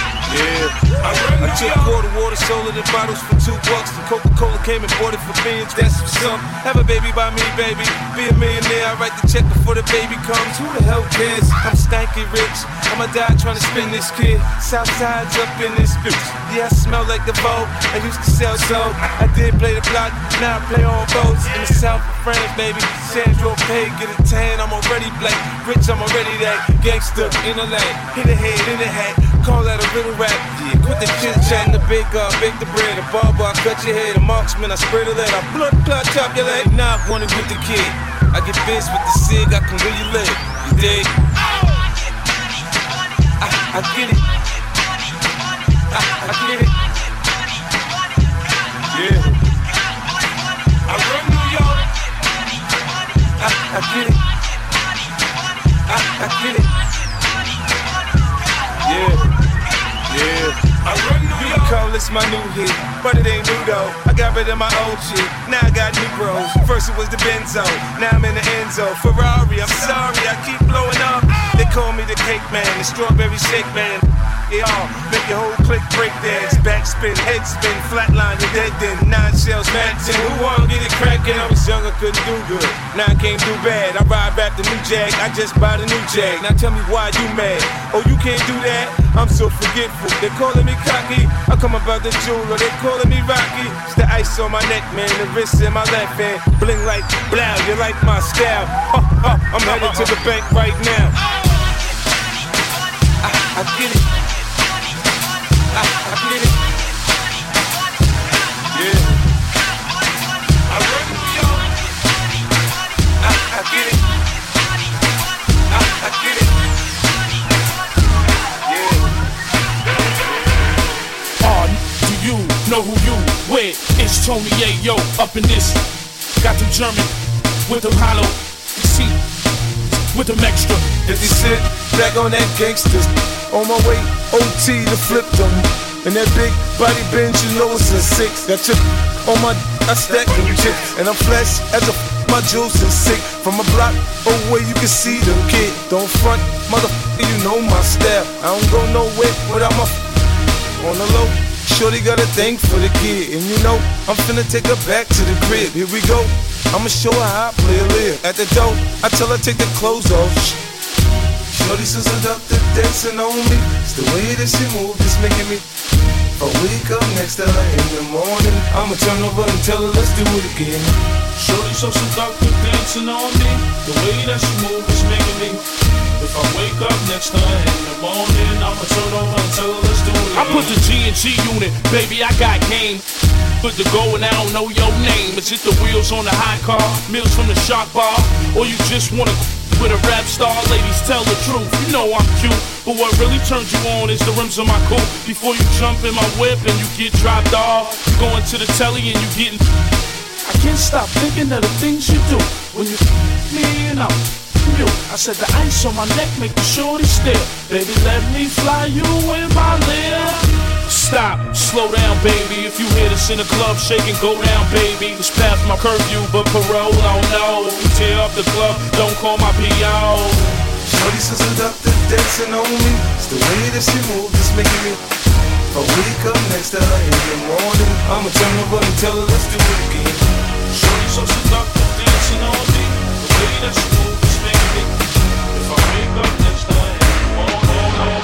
I took quarter water, sold it in bottles for $2. The Coca-Cola came and bought it for millions. That's what's up. Have a baby by me, baby. Be a millionaire. I write the check before the baby comes. Who the hell cares? I'm stanky rich. I'ma die trying to spin this kid. Southside's up in this bitch. Yeah, I smell like the Vogue. I used to sell soap. I did play the block. Now I play on boats in the south of France, baby. Sandro Pay, get a tan. I'm already black. Rich, I'm already that. Gangster in the lane. Hit a head in the hat. Call that a little rap. Yeah, quit the chit chat and the bake the bread. The barber, I cut your head. The marksman, I spray the lead. I blood clot, chop your leg. Now I want it with the kid. I get biz with the cig. I can really live. You dig? I get it. I get it. Yeah. I run New York. I get it. I get it. Yeah. I run New York. You can call this my new hit, but it ain't new though. I got rid of my old shit. Now I got new bros. First it was the Benzo. Now I'm in the Enzo. Ferrari, I'm sorry, I keep blowing up. They call me the cake man, the strawberry shake man. Y'all make your whole click break dance, backspin, head spin, flatline, you're dead then. 9 shells, matching. Who wanna get it crackin'? I was young, I couldn't do good. Now I can't do bad. I ride back the new Jag. I just bought a new Jag. Now tell me why you mad? Oh, you can't do that? I'm so forgetful. They calling me cocky. I come about the jeweler. They calling me Rocky. It's the ice on my neck, man. The wrist in my left hand. Bling like blow. You like my style? I'm headed to the bank right now. I get it. I get it. Yeah. I run New York. I get it. I get it. Yeah. Do you know who you with? It's Tony Ayo up in this. Got them German with them hollow. See, with them extra. If you sit back on that gangsters, on my way OT to flip them. And that big body bench, you know it's a 6. That chip on my I stack them chips. And I'm flesh as my juice is sick. From a block away you can see them kid. Don't front, motherfucker, you know my style. I don't go nowhere without my on the low. Shorty got a thing for the kid. And you know, I'm finna take her back to the crib. Here we go. I'ma show her how I play a live. At the door, I tell her take the clothes off. Shorty so seductive, dancing on me. It's the way that she moves, it's making me. If I wake up next to her in the morning, I'ma turn over and tell her let's do it again. Shorty so seductive, dancing on me. The way that she moves is making me. If I wake up next to her in the morning, I'ma turn over and tell her let's do it again. I put the G&G unit, baby, I got game. Put the go and I don't know your name. Is it the wheels on the hot car, meals from the shop bar, or you just wanna with a rap star? Ladies, tell the truth. You know I'm cute, but what really turns you on is the rims on my coupe. Before you jump in my whip and you get dropped off, you going to the telly and you getting. I can't stop thinking of the things you do when you me and I'm you. I said the ice on my neck make the shorty stare. Baby, let me fly you in my lip. Stop, slow down, baby. If you hear this in the club, shake and go down, baby. It's past my curfew, but parole, oh no. If you tear up the club, don't call my P.O. Shorty so seductive, dancing on me. It's the way that she moves, it's making me. If I wake up next to her in the morning, I'ma turn over and tell her let's do it again. Shorty so seductive, dancing on me. The way that she moves, it's making me. If I wake up next to her in the morning,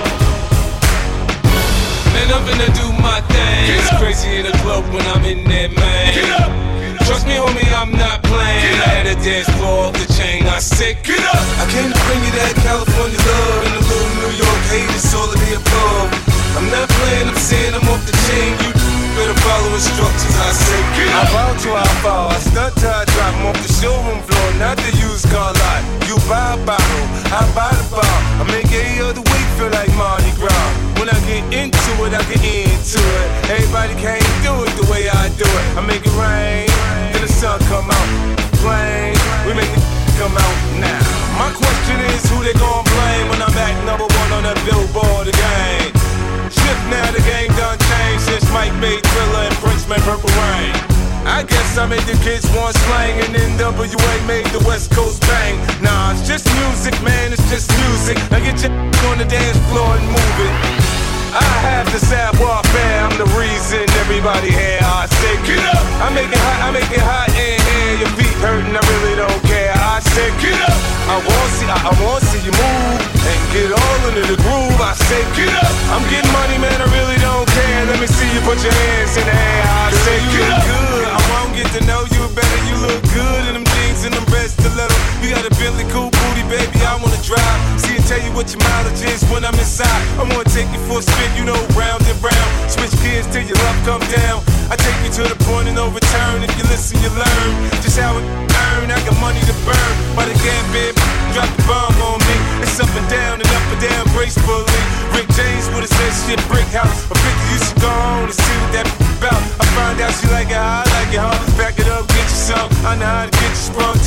man, I'm finna do my thing. It's crazy in the club when I'm in there, man. Get up. Trust me, homie, I'm not playing. I had a dance floor off the chain. I said, get up. I came to bring you that California love and a little New York hate. It's all of the above. I'm not playing, I'm saying I'm off the chain. You better follow instructions. I say, get up. I bow to I fall. I stunt till I drop. I'm off the showroom floor, not the used car lot. You buy a bottle, I buy the bar. I make every other week feel like Mardi Gras. When I get into it, I get into it. Everybody can't do it the way I do it. I make it rain, then the sun come out. Rain, we make it come out now. My question is who they gon' blame when I'm back #1 on the Billboard again. Shift now, the game done changed since Mike made Thriller and Prince made Purple Rain. I guess I made the kids want slang and NWA made the West Coast bang. Nah, it's just music, man, it's just music. Now get your on the dance floor and move it. I have the savoir faire, I'm the reason everybody here. I say get up, I make it hot in here. Your feet hurting, I really don't care. I say get up, I wanna see you move and get all into the groove. I say get up, I'm getting money, man, I really don't care. Let me see you put your hands in the air. I say get up, good. I won't get to know you better. You look good in them jeans and them red stilettos. You got a Bentley cool booty, baby. I wanna drive. See and tell you what your mileage is when I'm inside. I wanna take you for a spin, you know, round and round. Switch gears till your love come down. I take you to the point of no return. If you listen, you learn just how it earn. I got money to burn. By the gambit, drop the bomb on me. It's up and down gracefully. Rick James would have said shit, brick house. A 50 used to go on and see what that about. I find out she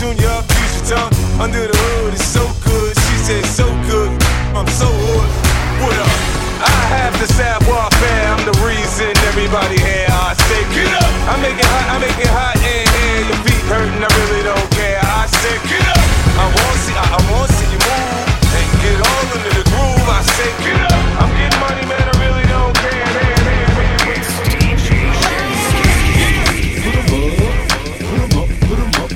Junior, use your tongue. Under the hood, it's so good. She said, so good. I'm so hood. What up? I have the savoir faire. I'm the reason everybody here. I say, get up. I make it hot in here. Your feet hurting, I really don't care. I say, get up. I wanna see you move and get all into the groove. I say, get up. I'm getting money, man. I really don't care. It's DJ Shinsky. Put 'em up.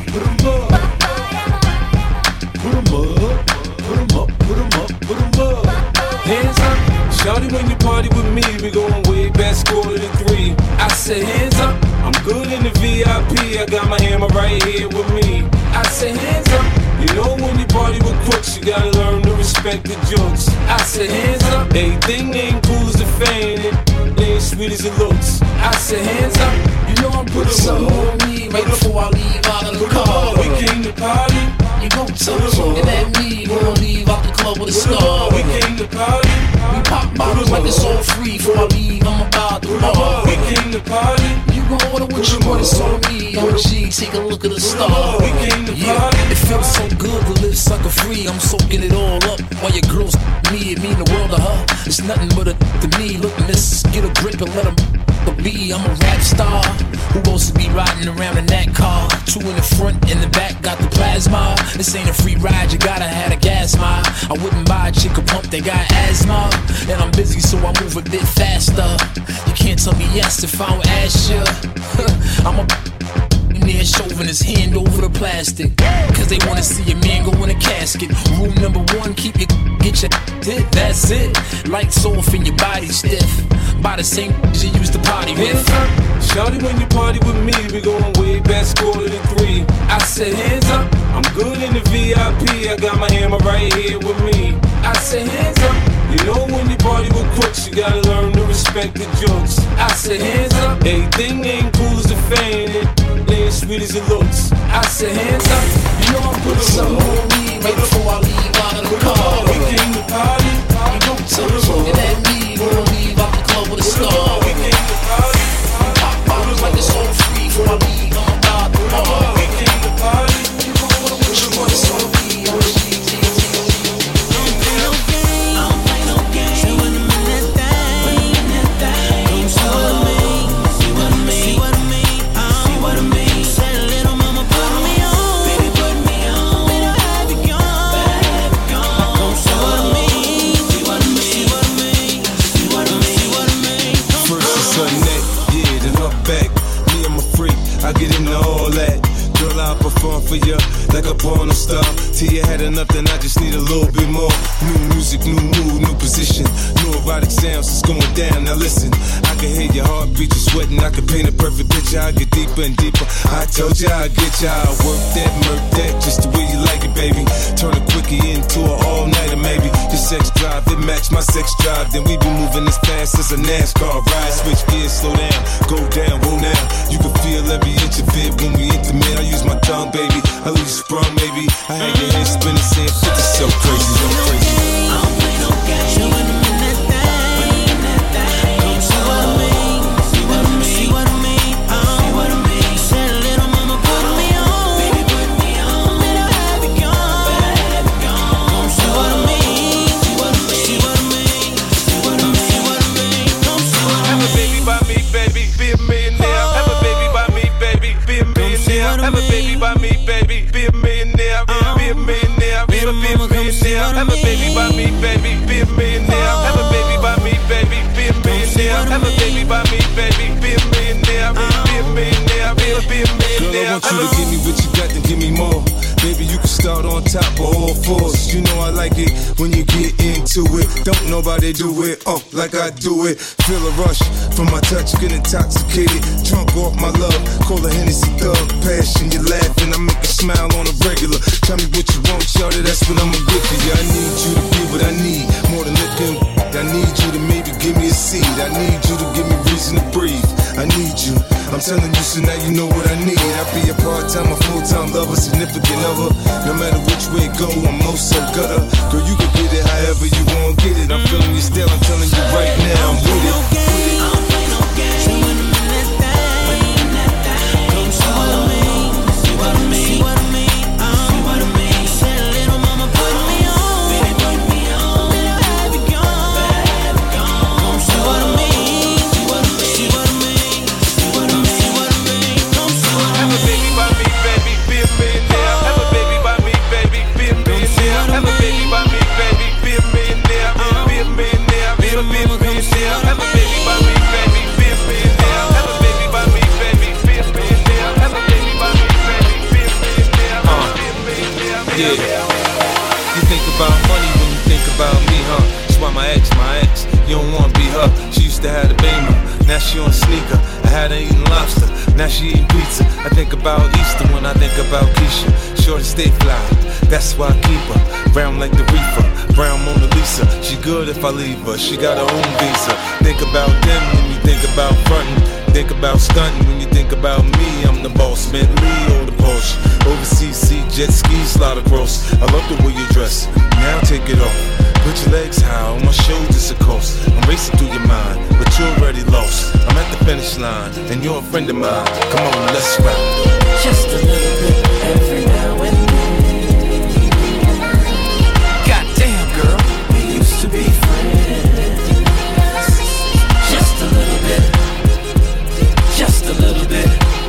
Hands up, shawty, when you party with me, we going way back, quarter to 3. I say hands up, I'm good in the VIP. I got my hammer right here with me. I say hands up, you know when you party with crooks, you gotta learn to respect the jokes. I say hands up, everything ain't cool as the fame, it ain't sweet as it looks. I say hands up, you know I'm putting something on me right before I leave out of the car. We came to party. You gon' touch looking at me, we gon' leave out the club with a scar. We came to party. We pop bottles like it's all free. Before I leave, I'm about the bar. We came to party. You gon' order what you want, it's on me. I'm a G, take a look at the star. We came to party. It feels so good to live sucker free. I'm soaking it all up while your girls me. It mean the world to her. It's nothing but a to me. Look, miss, get a grip and let them be. I'm a rap star who wants to be riding around in that car. 2 in the front, in the back, got the plasma. This ain't a free ride, you gotta have a gas mile. I wouldn't buy a chick a pump that got asthma. And I'm busy, so I move a bit faster. You can't tell me yes if I don't ask you. I'm a near shoving his hand over the plastic. Cause they wanna see a man go in a casket. Rule number 1, keep your get your hit, that's it. Lights off and your body stiff. By the same you used to party with. Shawty, when you party with me, we going way back, quarter to 3. I said hands up, I'm good in the VIP. I got my hammer right here with me. I said hands up, you know when you party with crooks, you gotta learn to respect the jokes. I said hands up, everything ain't cool as the fame, it ain't sweet as it looks. I said hands up, you know I'm putting something on me right before I leave out of the car. We came to party, you gon' touch looking at me, we gon' leave out the club with a scar. We came to party, pop bottles like it's all free. Before I leave, I'm about the bar. We came to party, you gon' order what you want, it's on me. I'm a G. I get into all that. Girl, I'll perform for you like a porno star. Till you had enough, then I just need a little bit more. New music, new mood, new position. New erotic sounds, it's going down. Now listen, I can hear your heartbeat, you're sweating. I can paint a perfect picture. I get deeper and deeper. I told you I'd get you. I'll work that, murk that, just the way you like it, baby. Turn a quickie into an all-nighter, maybe. Your sex drive, it match my sex drive. Then we be moving as fast as a NASCAR ride. Switch gears, slow down, go down, roll down. You can feel every inch of it when we intimate. I use my tongue, baby. I lose you sprung, maybe. I had your head spinning, saying 50, so crazy, so crazy. I don't play no games. You when I'm in that thing, come see what I mean, see what I mean, see what I mean, see what I mean. Said little mama put me on, baby put me on, better have it gone, come see what I mean, see what I mean, see what I mean, see what I mean, see what I mean, come see what I mean. Have a baby by me, baby, be a millionaire. Have a baby by me, baby, be a millionaire. Have a baby by me, baby, be a millionaire. Be a millionaire, be a millionaire. Have a baby by me, baby, be a millionaire. Have a baby by me, baby, be a millionaire. Have a baby by me, baby, be a millionaire. Be a millionaire, be a millionaire. Girl, I want you to give me what you got, then give me more. Baby, you can start on top of all fours. You know I like it when you get into it. Don't nobody do it, like I do it. Feel a rush from my touch, get intoxicated. Drunk off my love, call a Hennessy thug. Passion, you laughing, I make you smile on a regular. Tell me what you want, shawty, that's what I'ma give to you. I need you to give what I need, more than liquor. I need you to maybe give me a seed. I need you to give me reason to breathe. I need you, I'm telling you, so now you know what I need. I be a part-time, a full-time lover, significant other. No matter which way it go, I'm most so gutter. Girl, you can get it however you want, get it. I'm feeling you still, I'm telling you right now, I'm with it. I don't play no games. So when I'm in that thing, come see what I mean, see what I mean, see what I mean. You think about money when you think about me, huh? That's why my ex, you don't wanna be her. She used to have a Beamer, now she on a sneaker. I had her eating lobster, now she eating pizza. I think about Easter when I think about Keisha. Shorty stay fly, that's why I keep her. Brown like the reefer, brown Mona Lisa. She good if I leave her, she got her own visa. Think about them when you think about frontin'. Think about stunting when you think about me. I'm the boss, Bentley or the Porsche. Overseas sea jet skis slide across. I love the way you dress, now take it off. Put your legs high on my shoulders, of course. I'm racing through your mind, but you're already lost. I'm at the finish line, and you're a friend of mine. Come on, let's ride. Just a little bit every now and then. Goddamn, girl, we used to be friends. Just a little bit. Just a little bit.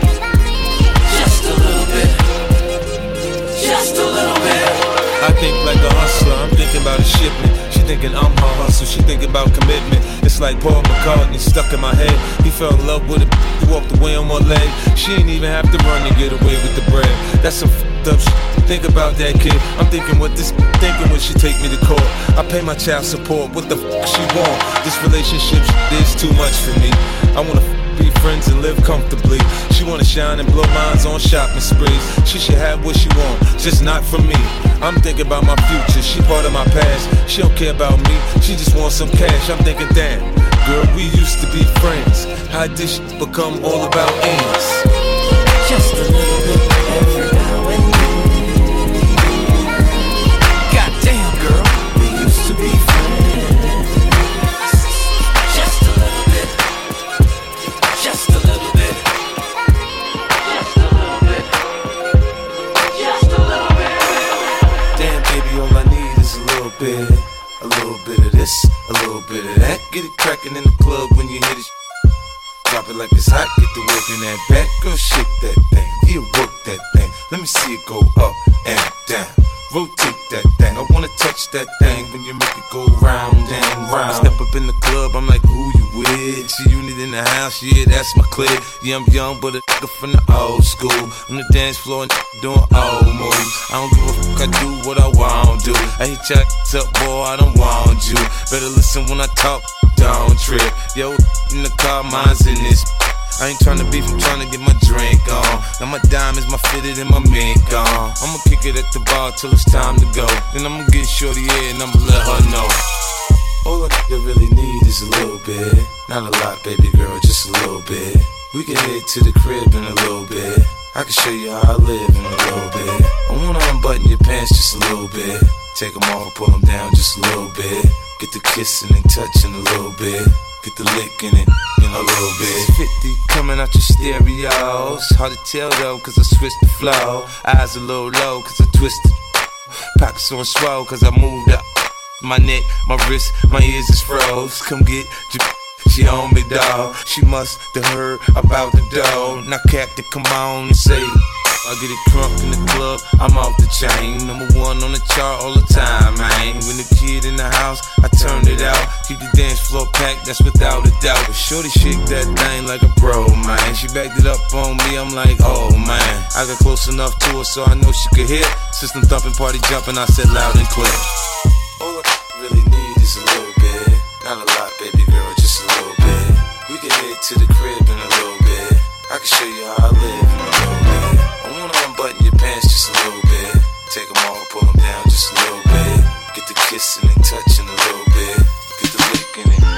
Just a little bit. Just a little bit. I think like a hustler, I'm thinking about a shipment. She thinking I'm her hustle, she thinking about commitment. It's like Paul McCartney stuck in my head. He fell in love with it, he walked away on one leg. She ain't even have to run to get away with the bread. That's some f***ed up shit. Think about that kid. I'm thinking what this thinking when she take me to court. I pay my child support, what the f*** she want? This relationship is too much for me. I wanna be friends and live comfortably. She wanna shine and blow minds on shopping sprees. She should have what she want, just not from me. I'm thinking about my future, she part of my past. She don't care about me, she just wants some cash. I'm thinking, damn, girl, we used to be friends. How did she become all about ends? Just a little bit every now and then. Goddamn, girl, we used to be friends. Just a little bit. Just a little bit. Just a little bit. Just a little bit. Damn, baby, all I need is a little bit. A little bit of this, a little bit of that. Get it crackin' in the club when you hit it. Drop it like it's hot, get the work in that back. Girl, shake that thing, yeah, work that thing. Let me see it go up and down. Rotate that thing, I wanna touch that thing when you make it go round and round. I step up in the club, I'm like, who you with? See unit in the house, yeah, that's my clique. Yeah, I'm young, but a nigga from the old school. On the dance floor and doing old moves. I don't give a fuck, I do what I want to. I hit your ass up, boy, I don't want you. Better listen when I talk, don't trip. Yo, in the car, mine's in this. I ain't tryna beef, I'm tryna get my drink on. Now my diamonds, my fitted, and my mink on. I'ma kick it at the bar till it's time to go. Then I'ma get shorty here and I'ma let her know. All a nigga really need is a little bit. Not a lot, baby girl, just a little bit. We can head to the crib in a little bit. I can show you how I live in a little bit. I wanna unbutton your pants just a little bit. Take them off and pull them down just a little bit. Get the kissing and touching a little bit. Get the licking it in a little bit. 50 coming out your stereos. Hard to tell though, cause I switched the flow. Eyes a little low, cause I twisted. Pockets on swole, cause I moved up. My neck, my wrist, my ears is froze. Come get your she on me, dawg. She must have heard about the dough. Now Captain, come on and say I get it crunk in the club, I'm off the chain. Number one on the chart all the time, man. When the kid in the house, I turned it out. Keep the dance floor packed, that's without a doubt. But shorty shake that thing like a pro, man. She backed it up on me, I'm like, oh man. I got close enough to her so I know she could hear. System thumping, party jumping, I said loud and clear. All I really need is a little bit. Not a lot, baby girl, just a little bit. We can head to the crib in a little bit. I can show you how I live in a little bit. I wanna unbutton your pants just a little bit. Take them off, pull them down just a little bit. Get the kissing and touching a little bit. Get the licking it.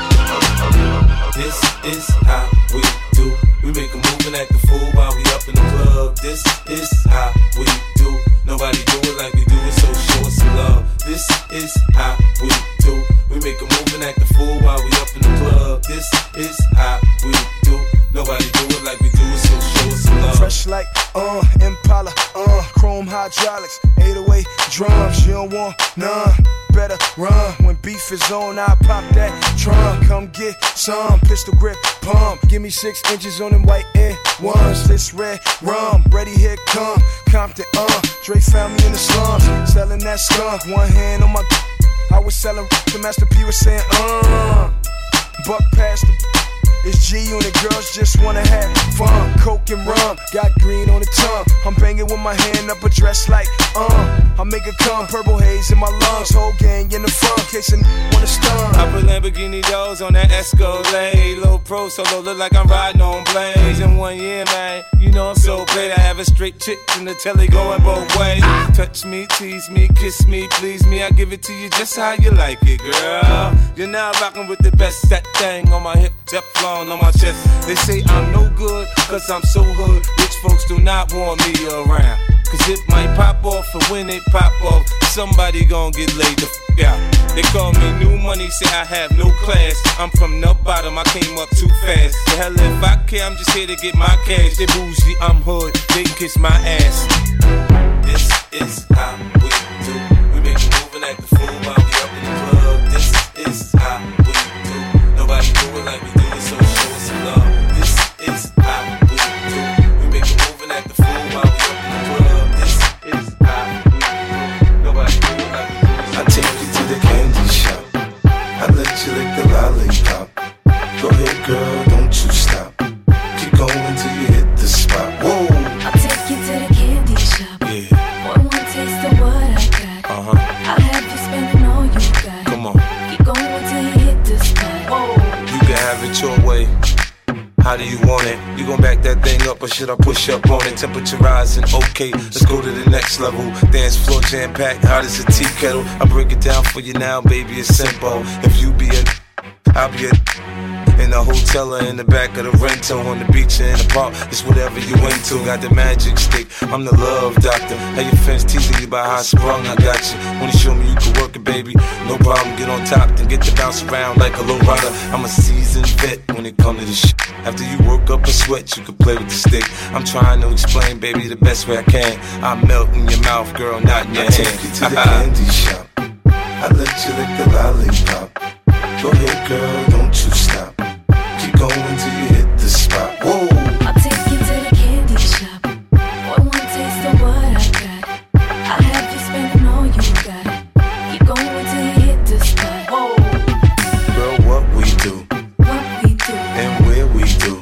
This is how we do. We make a move and act a fool while we up in the club. This is how we do. Nobody do it like we do it, so show us some love. This is how we do. We make a move and act a fool while we up in the club. This is how we do. Nobody do it like we do it, so show us some love. Fresh like, Impala, chrome hydraulics, 808 drums, you don't want none. Better run, when beef is on, I pop that trunk. Come get some, pistol grip, pump. Give me 6 inches on them white ones. This red rum, ready, here come Compton, Dre found me in the slums, selling that skunk. One hand on my, I was selling, the Master P was saying, buck past the, It's G-Unit, girls just wanna have fun. Coke and rum, got green on the tongue. I'm banging with my hand up a dress like, I make it come, purple haze in my lungs. Whole gang in the front, case I wanna stun. I put Lamborghini doors on that Escalade. Low pro solo, look like I'm riding on blades. In 1 year, man, you know I'm so paid. I have a straight chick in the telly going both ways. Touch me, tease me, kiss me, please me. I give it to you just how you like it, girl. You're now rocking with the best. That thing on my hip, Teflon on my chest. They say I'm no good, cause I'm so hood. Rich folks do not want me around. Cause it might pop off, and when it pop off, somebody gon' get laid the f*** out. They call me new money, say I have no class. I'm from the bottom, I came up too fast. The hell if I care, I'm just here to get my cash. They bougie, I'm hood, they kiss my ass. This is how we do. We make a move and act the fool while we up in the club. This is how we do. Nobody do it like we do it, so show us some love. This is how we do. We make a move and act the fool while we up in the club. This is how we do. Nobody do it like we do it. I take you to the candy shop. I let you lick the lollipop. Go ahead, girl, don't you stop. Keep going till you hit the spot. Whoa. I'll take you to the candy shop. Yeah. One taste of what I got. I'll have you spending all you got. Come on. Keep going till you hit the spot. Whoa. You can have it your way. How do you want it? You gon' back that thing up or should I push up on it? Temperature rising, okay, let's go to the next level. Dance floor jam packed, hot as a tea kettle. I break it down for you now, baby, it's simple. If you be a, I'll be a. In the hotel or in the back of the rental, on the beach or in the park, it's whatever you into. Got the magic stick, I'm the love doctor. How your friends teasing you about how I sprung, I got you. Wanna show me you can work it, baby? No problem, get on top, then get to bounce around like a low rider. I'm a seasoned vet when it comes to this shit. After you work up a sweat, you can play with the stick. I'm trying to explain, baby, the best way I can. I melt in your mouth, girl, not in your hand. I take you to the candy shop. I let you lick the lollipop. Go ahead, girl, don't you stop. Keep going till you hit the spot. Whoa. I'll take you to the candy shop. One taste of what I got. I'll have you spending all you got. Keep going till you hit the spot. Whoa. Girl, what we do, and where we do,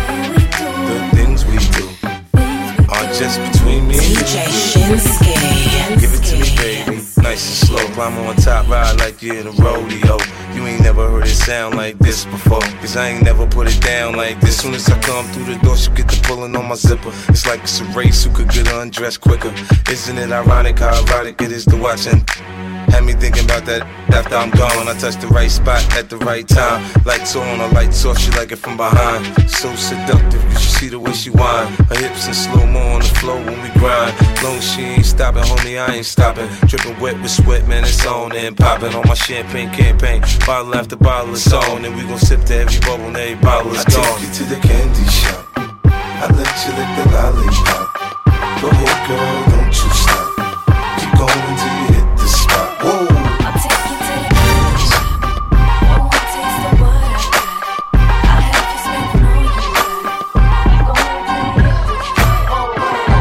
the things we do are just between me and you. DJ Shinsuke. Give it to me, baby. Nice and slow, climb on top, ride like you're in a rodeo. You ain't never heard it sound like this before, cause I ain't never put it down like this. Soon as I come through the door, she get the pulling on my zipper. It's like it's a race, who could get undressed quicker. Isn't it ironic how erotic it is to watch and had me thinking about that after I'm gone. I touch the right spot at the right time. Lights on, or lights off, she like it from behind. So seductive, you should see the way she whine. Her hips in slow-mo on the floor when we grind. Long as she ain't stopping, homie, I ain't stopping. Dripping wet with sweat, man, it's on and popping. On my champagne campaign, bottle after bottle is on. And we gon' sip to every bubble and every bottle is gone. I take you to the candy shop. I let you lick the lollipop. Go ahead, girl, don't you stop. Keep going till you hit the spot. Whoa. I'll take you to the candy shop. One taste of what I got. I'll have you spending all you got. Keep going till you hit the spot.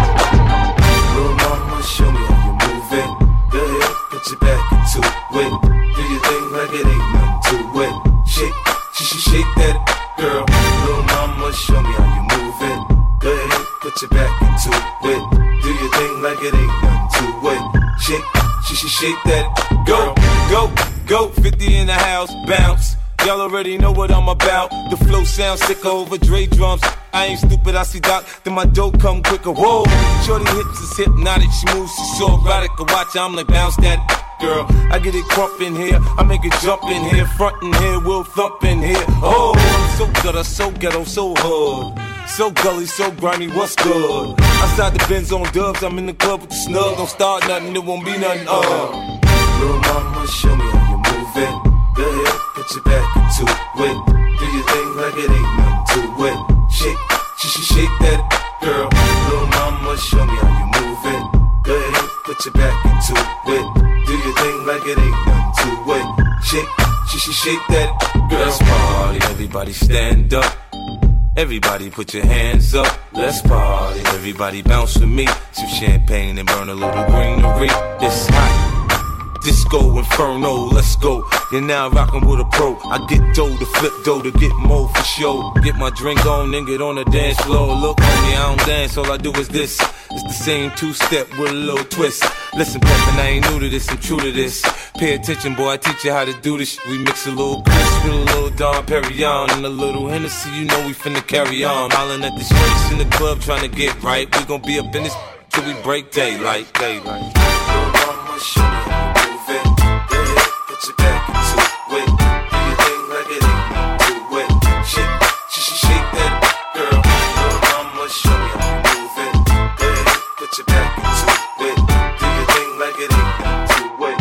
Little mama, show me how you move it. Go ahead, put your back into it. Do your thing like it ain't nothing to it. Shake that, girl. Little mama, show me how you move it. Go ahead, put your back into it. Do your thing like it ain't nothing to it. Shake that, Go, go, go, 50 in the house, bounce. Y'all already know what I'm about. The flow sounds sicker over Dre drums. I ain't stupid, I see Doc, then my dope come quicker. Whoa, shorty hips is hypnotic, she moves, she's so erotic. I watch her, I'm like, bounce that, girl. I get it crump in here, I make it jump in here, front in here, we'll thump in here. Oh, I'm so gutter, so ghetto, so hood. So gully, so grimy, what's good? Outside the Benz on dubs, I'm in the club with the snug. Don't start nothing, it won't be nothing, Little mama, show me how you move it. Go ahead, put your back into it. Do your thing like it ain't nothing to it. Shake that, girl. Little mama, show me how you move it. Go ahead, put your back into it. Do your thing like it ain't nothing to it. Shake that, girl. Let's party, everybody stand up. Everybody put your hands up, let's party. Everybody bounce with me, some champagne and burn a little greenery. It's hot, this Disco Inferno, let's go. You're now rockin' with a pro. I get dough to flip dough to get more for show. Get my drink on, then get on the dance floor. Look on me, I don't dance, all I do is this. It's the same two-step with a little twist. Listen, Peppin', I ain't new to this, I'm true to this. Pay attention, boy, I teach you how to do this. We mix a little Chris with a little Dom Perignon and a little Hennessy, you know we finna carry on. Hollin' at the streets in the club trying to get right. We gon' be up in this till we break daylight. Little mama, show me how to move it. Yeah, put your back into it. Do your thing like it ain't do it. Shake that girl. Little mama, show me how to move it. Yeah, put your back into it. Do your thing like it ain't do it.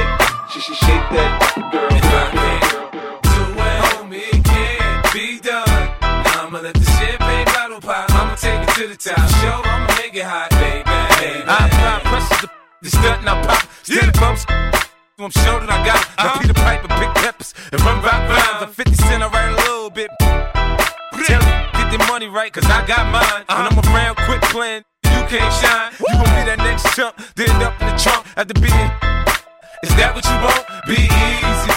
Shake that girl. If I can't do it, homie, it can't be done. Now I'ma let the champagne bottle pop. I'ma take it to the top. Show, I'ma make it hot, baby. I apply pressure, the stunt and I pop. Steady bumps, I'm sure that I got it. I Peter Piper, big peppers, and run rock rhymes. I'm 50 Cent, I write a little bit. Tell me, get the money right, cause I got mine. When I'm around, quit playing, you can't shine. You gon' be that next chump, then end up in the trunk after being. Is that what you want? Be easy.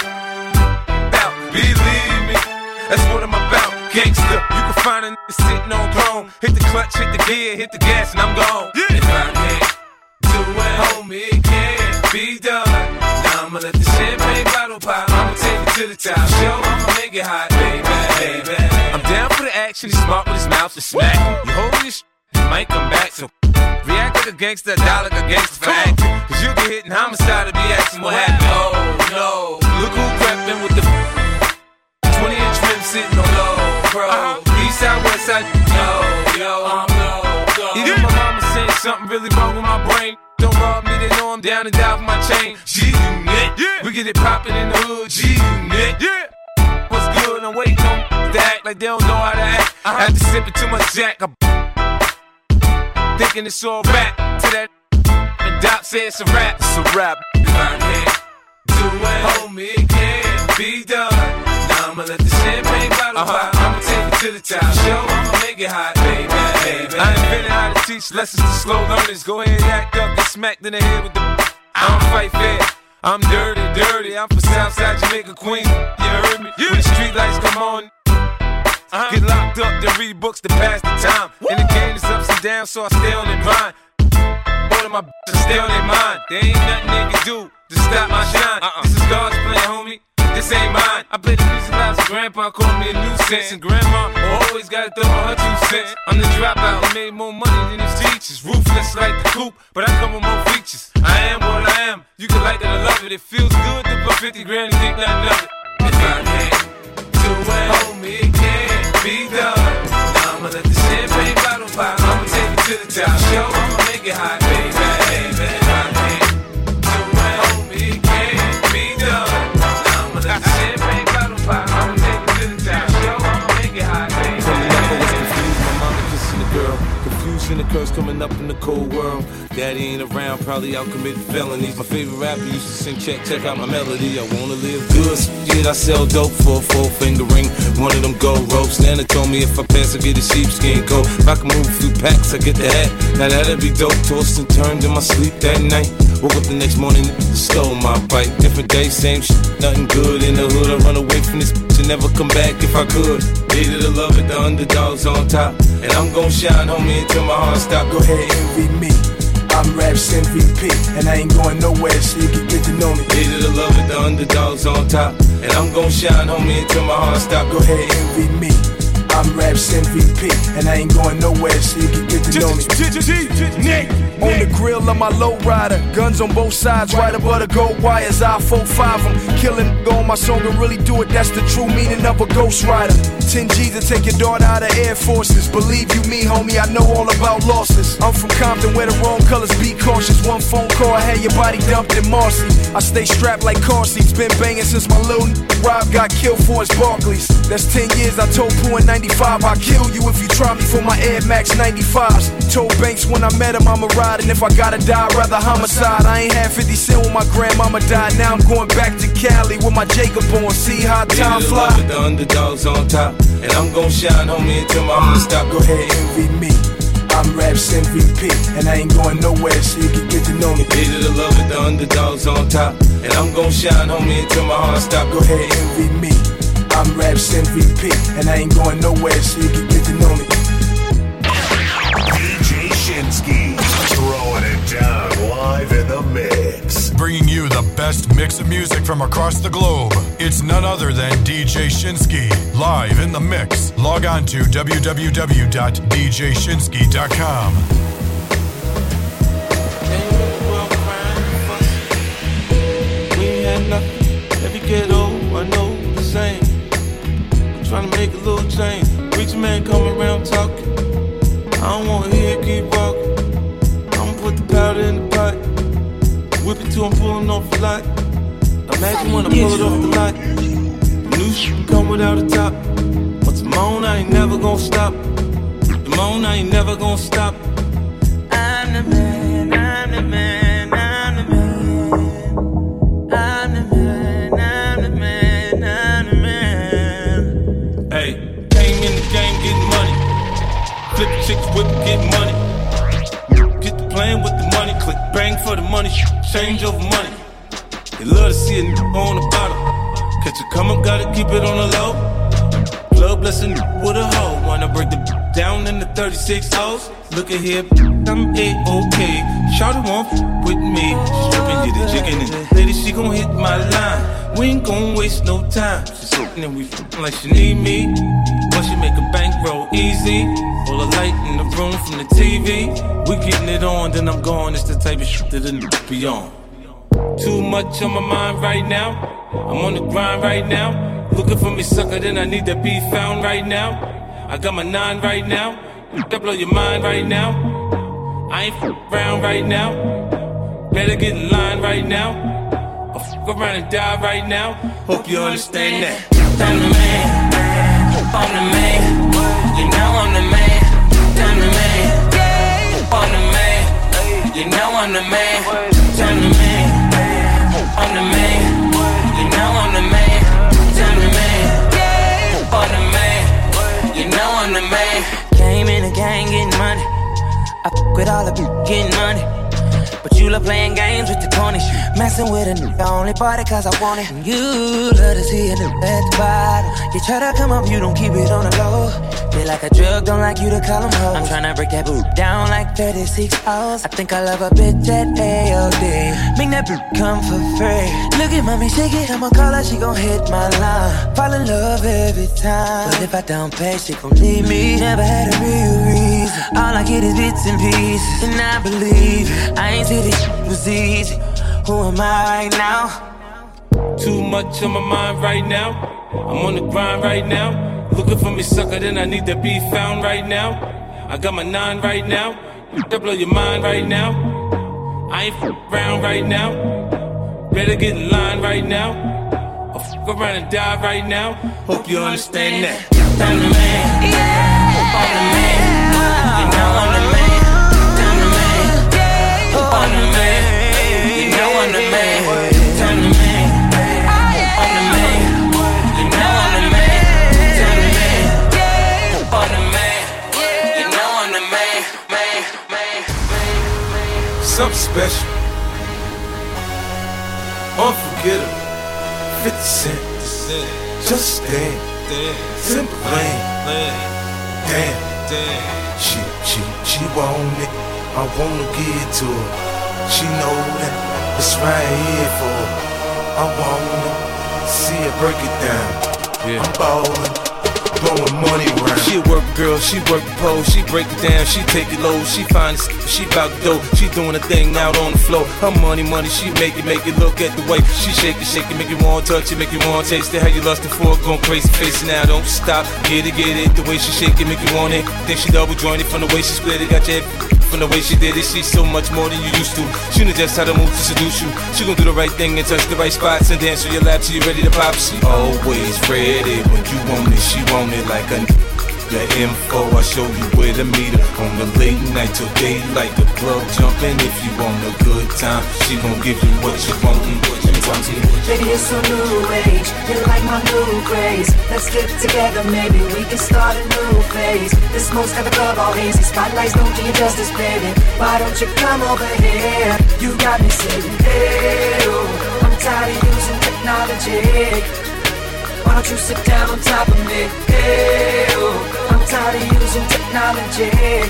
Now, believe me, that's what I'm about. Gangsta, you can find a nigga sitting on throne. Hit the clutch, hit the gear, hit the gas, and I'm gone. If I can't do it, homie, it can't be done. Now I'ma let the champagne bottle pop. I'ma take it to the top. Show, I'ma make it hot, baby. I'm down for the action, he's smart with his mouth to smack. You holding this shit, might come back, so react like a gangster, die like a gangster for acting. Cause you get hit in homicide to be asking what happened. Oh no, look who reppin' with the 20-inch rim sitting on low, bro. East side, west side, yo, I'm low. Even my mama saying something really wrong with my brain. Don't rob me, they know I'm down and die for my chain. G-Unit, we get it poppin' in the hood. G-Unit, what's good? I'm waiting on to act like they don't know how to act. After sipping too much Jack, I'm thinking it's all back to that. And Doc said it's a rap. It's a rap. If I can't do it, homie, it can't be done. Now I'ma let the champagne bottle pop. I'ma take it to the top. Show, I'ma make it hot, baby. I invented how to teach lessons to slow learners. Go ahead, act up, get smacked in the head with the. I don't fight fair. I'm dirty. I'm from Southside Jamaica, Queen. You heard me? When the street lights come on, get locked up, then read books to pass the time. And the game is ups and downs, so I stay on their grind. All of my bitches stay on their mind. There ain't nothing they can do to stop my shine. This is God's plan, homie. This ain't mine. I play the music loud, so grandpa called me a nuisance. And grandma always gotta throw her 2 cents. I'm the dropout who made more money than his teachers. Ruthless like the coupe, but I come with more features. I am what I am. You can like it or love it. It feels good to put 50 grand and think nothing of it. If I can't do it, homie, it can't be done. Now I'ma let the champagne bottle pop. I'ma take it to the top. Show, I'ma make it hot, baby. If I can't do it, homie, it can't be done. Now I'ma let the champagne bottle pop. I'ma take it to the top. Show, I'ma make it hot, baby. My mama kissing the girl. Confusion occurs coming up in the cold world. Daddy ain't around, probably out committing felonies. My favorite rapper used to sing, check out my melody. I wanna live good, shit, I sell dope for a 4-finger ring. One of them gold ropes. Nana told me if I pass, I get a sheepskin coat. If I can move a few packs, I get the hat. Now that'd be dope. Tossed and turned in my sleep that night. Woke up the next morning, stole my bike. Different day, same shit, nothing good in the hood. I run away from this bitch and never come back if I could. Hated to love it, the underdogs on top. And I'm gon' shine, homie, until my heart stop. Go ahead, envy me. I'm Raps MVP, and I ain't going nowhere, so you can get to know me. Hated to love it, the underdogs on top. And I'm gon' shine, homie, until my heart stop. Go ahead, envy me. I'm Raps MVP, and I ain't going nowhere, so you can get to know me. On the grill of my lowrider, guns on both sides, right above the gold wires. I 4-5 them, killing go on my song and really do it. That's the true meaning of a ghost rider. 10 G's to take your daughter out of Air Forces. Believe you me, homie, I know all about losses. I'm from Compton where the wrong colors be cautious. One phone call, I had your body dumped in Marcy. I stay strapped like car seats, been banging since my little Rob got killed for his Barclays. That's 10 years, I told Pooh in 95, I'll kill you if you try me for my Air Max 95s. Told Banks when I met him I'ma ride, and if I gotta die, I'd rather homicide. I ain't had 50 cent when my grandmama died. Now I'm going back to Cali with my Jacob on. See how time fly. With the underdogs on top, and I'm gon' shine, homie, until my heart stop. Go ahead, envy me. I'm Raps MVP, and I ain't going nowhere, so you can get to know me. Hated to love it, the underdogs on top. And I'm gon' shine, homie, until my heart stop. Go ahead, envy me. I'm Raps MVP, and I ain't going nowhere, so you can get to know me. DJ Shinsky, throwing it down live in the mix. Bringing you the best mix of music from across the globe. It's none other than DJ Shinsky, live in the mix. Log on to www.djshinsky.com. We ain't had nothing. Every ghetto, I know the same. Trying to make a little change. Preacher man coming around talking. I don't wanna hear it, keep walking. I'ma put the powder in the pot. Whip it till I'm pulling off the lot. Imagine when I pull it off the lot. The new shit come without a top. Once I'm on, I ain't never gonna stop. I'm on, I ain't never gonna stop. I'm the man, I'm the man, I'm the man. I'm the man, I'm the man, I'm the man. Hey, came in the game getting money. Flip chicks, whip, get money. Get the plan with the money. Click bang for the money. Change over money. They love to see a nigga on the bottom. Catch a come up, gotta keep it on the low. Club blessing with a hoe. Wanna break the down in the 36 hoes. Look at here, I'm A-OK. Shawty won't with me. Stripping you the chicken and lady, she gon' hit my line. We ain't gon' waste no time. She's sitting and we f***ing like she need me. But she make a bankroll easy. All the light in the room from the TV. We getting it on, then I'm gone. It's the type of shit that a nigga be on. Too much on my mind right now. I'm on the grind right now. Looking for me, sucker, then I need to be found right now. I got my 9 right now. That blow your mind right now. I ain't f*** around right now. Better get in line right now. I'll f*** around and die right now. Hope you understand that. I'm the man. I'm the man. You know I'm the man. I'm the man. I'm the man. You know I'm the man. I'm the man. I'm the man. You know I'm the man. I'm the man. I'm the man. You know I'm the man. Came in the gang getting money. I f*** with all the people getting money. But you love playing games with the 20s. Messing with a nigga, only bought it cause I want it. And you love to see a nigga at the bottom. You try to come up, you don't keep it on the low. Feel like a drug, don't like you to call them hoes. I'm tryna break that boot down like 36 hours. I think I love a bitch at AOD. Make that boot come for free. Look at mommy, shake it, I'ma call her, she gon' hit my line. Fall in love every time. But if I don't pay, she gon' leave me. Never had a real reason. All I get is bits and pieces. And I believe I ain't said it was easy. Who am I right now? Too much on my mind right now. I'm on the grind right now. Looking for me, sucker, then I need to be found right now. I got my 9 right now. That blow your mind right now. I ain't f*** around right now. Better get in line right now. I'll f*** around and die right now. Hope you understand that. I'm the man. I'm the man. You know I'm the man. I'm the man. I'm the man. You know I'm the man. I'm the man. I'm the man. You know I'm the man. I'm the man. I'm the man. You know I'm the man. Something special, unforgettable. 50 Cent, just stand, simple lane. Damn, she want it. I wanna give it to her. She know that it's right here for her. I wanna see her break it down. I'm ballin', blowing money around. She a work girl, she work the pole, she break it down, she take it low, she find it, she bout the dough, she doing a thing out on the floor. Her money, she make it look at the way she shake it, make you want to touch it, make you want to taste it. How you lustin' for it, going crazy, face it now, don't stop, get it, the way she shake it, make you want it. Think she double jointed from the way she split it, got your head from the way she did it. She's so much more than you used to. She knows just how to move to seduce you. She gon' do the right thing and touch the right spots and dance on your lap till you ready to pop. She always ready when you want it. She want it like a the info, I'll show you where to meet her. On the late night till daylight, the club jumping. If you want a good time, she gon' give you what you want and what you want. Baby, it's so new age, you're like my new craze. Let's get together, maybe we can start a new phase. This smoke's got the club all hazy, spotlights don't do you justice, baby. Why don't you come over here? You got me saying, hey, oh, I'm tired of using technology. Why don't you sit down on top of me? Hey, oh, I'm tired of using technology.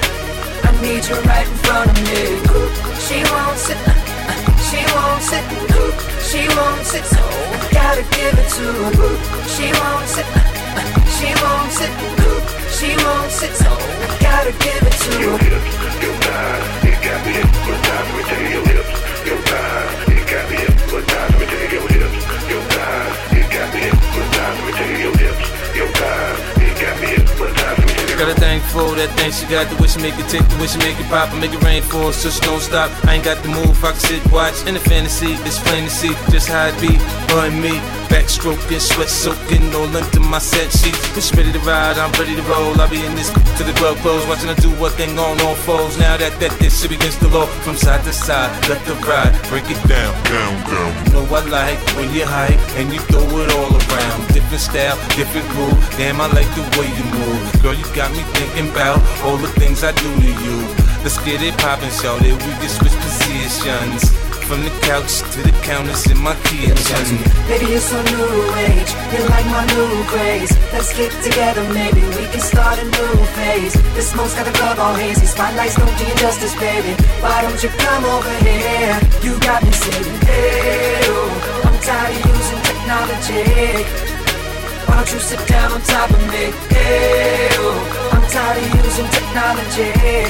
I need you right in front of me. She won't sit, she won't sit, she won't sit, so gotta give it to her. She won't sit, she won't sit, she won't sit, so gotta give it to her. Your hips, your thighs, it got me hypnotized. Let me tell you your lips, your thighs, it got me hypnotized. Let me tell you your hips, your thighs, it got me hypnotized. Let me tell you your lips, your thighs, it got me hypnotized. Got a thing for that thing she got, the way she make it tick, the way she make it pop, and make it rain for us, just don't stop. I ain't got the move, I can sit, watch, in the fantasy, it's plain to see, just how it be, her and me, backstroking, sweat soaking, all into my set sheets. Push ready to ride, I'm ready to roll, I'll be in this to the club close, watching her do what thing on all foes. Now that this shit begins to low, from side to side, let the ride, break it down, down, down. You know I like when you hype, and you throw it all around, different style, different groove, damn I like the way you move. Girl, you got me thinking about all the things I do to you. Let's get it poppin', shawty, we can switch positions. From the couch to the counters in my kitchen. Baby, you're so new age, you're like my new craze. Let's get together, maybe we can start a new phase. This smoke's got the club all hazy, spotlights don't do you justice, baby. Why don't you come over here? You got me saying, hey, oh, I'm tired of using technology. Why don't you sit down on top of me? Hey, oh, I'm tired of using technology.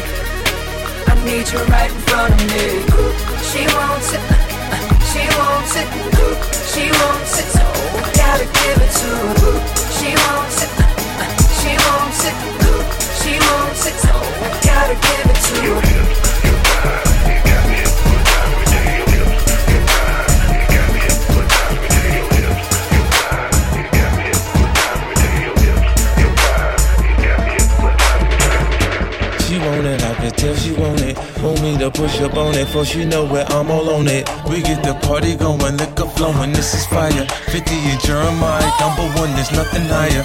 I need you right in front of me. She won't sit, she won't sit, she won't sit, so gotta give it to her. She won't sit, she won't sit, she won't sit, so gotta give it to her. Your thighs, it got me hypnotized. Let me tell you your lips, your thighs, it got me hypnotized. Let me tell you your lips, your thighs, it got me hypnotized. Let me tell you your lips, your thighs, it got me hypnotized. She want it, I can tell she want it. Want me to push up on it, for she know where I'm all on it. We get the party going, liquor flowing, this is fire. 50 and Jeremiah, #1, there's nothing higher.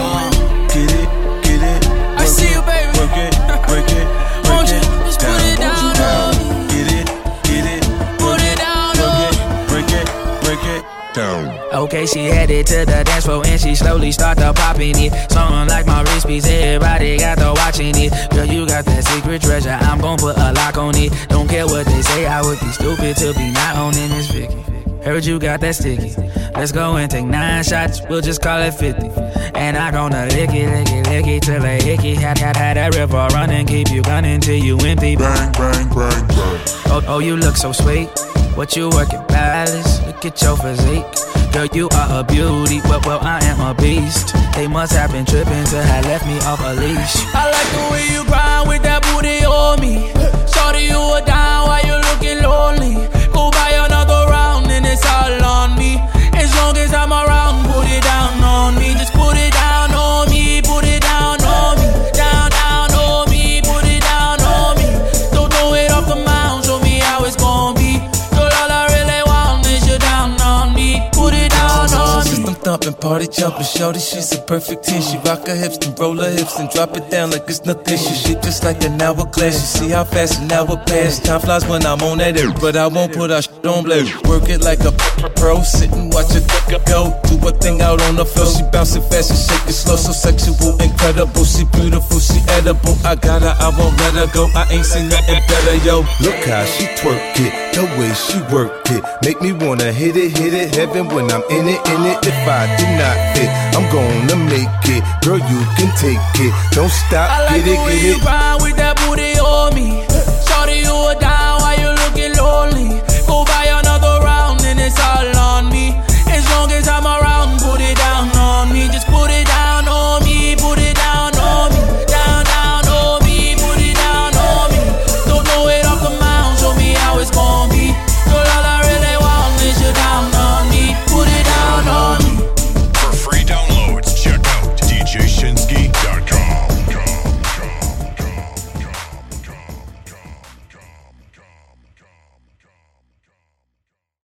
Get it, get it. I see you, baby. Work it, break it, break it. Just put it down. Get it, get it. Put it down. Work it, break it, break it. Down. Okay, she headed to the dance floor and she slowly started popping it. Song like my wrist piece, everybody got to watching it. Girl, you got that secret treasure, I'm gon' put a lock on it. Don't care what they say, I would be stupid to be not owning this Vicky. Heard you got that sticky. Let's go and take 9 shots, we'll just call it 50. And I gonna lick it, lick it, lick it till I hickey. Had that river running, keep you gunning till you empty. Bang, bang, bang, bang. Oh, you look so sweet. What you working, palace? Look at your physique. Girl, you are a beauty, well, I am a beast. They must have been tripping till I left me off a leash. I like the way you grind with that booty on me. Shorty, you are down while you looking lonely. Go buy another round and it's all on me. As long as I'm around, put it down on me. Just put it down on me, put it down on me. Down, down on me, put it down on me. Don't throw it off the mound, show me how it's gon' be. Girl, all I really want is you down on me. Put it down on me. System thumping, party jumping, shorty, she's a perfect 10. She rock her hips, then roll her hips, and drop it down like it's nothing. She shit just like an hourglass. You see how fast an hour pass. Time flies when I'm on that air, but I won't put our shit on blast. Work it like a pro, sit and watch it go. Do a thing out on the floor. She bouncing fast and shake it slow, so sexual, incredible. She beautiful, she edible. I got her, I won't let her go. I ain't seen nothing better, yo. Look how she twerk it, the way she work it, make me wanna hit it, heaven when I'm in it. If I do not fit, I'm gonna make it. Girl, you can take it, don't stop, I like get it, the way you grind with that booty on me.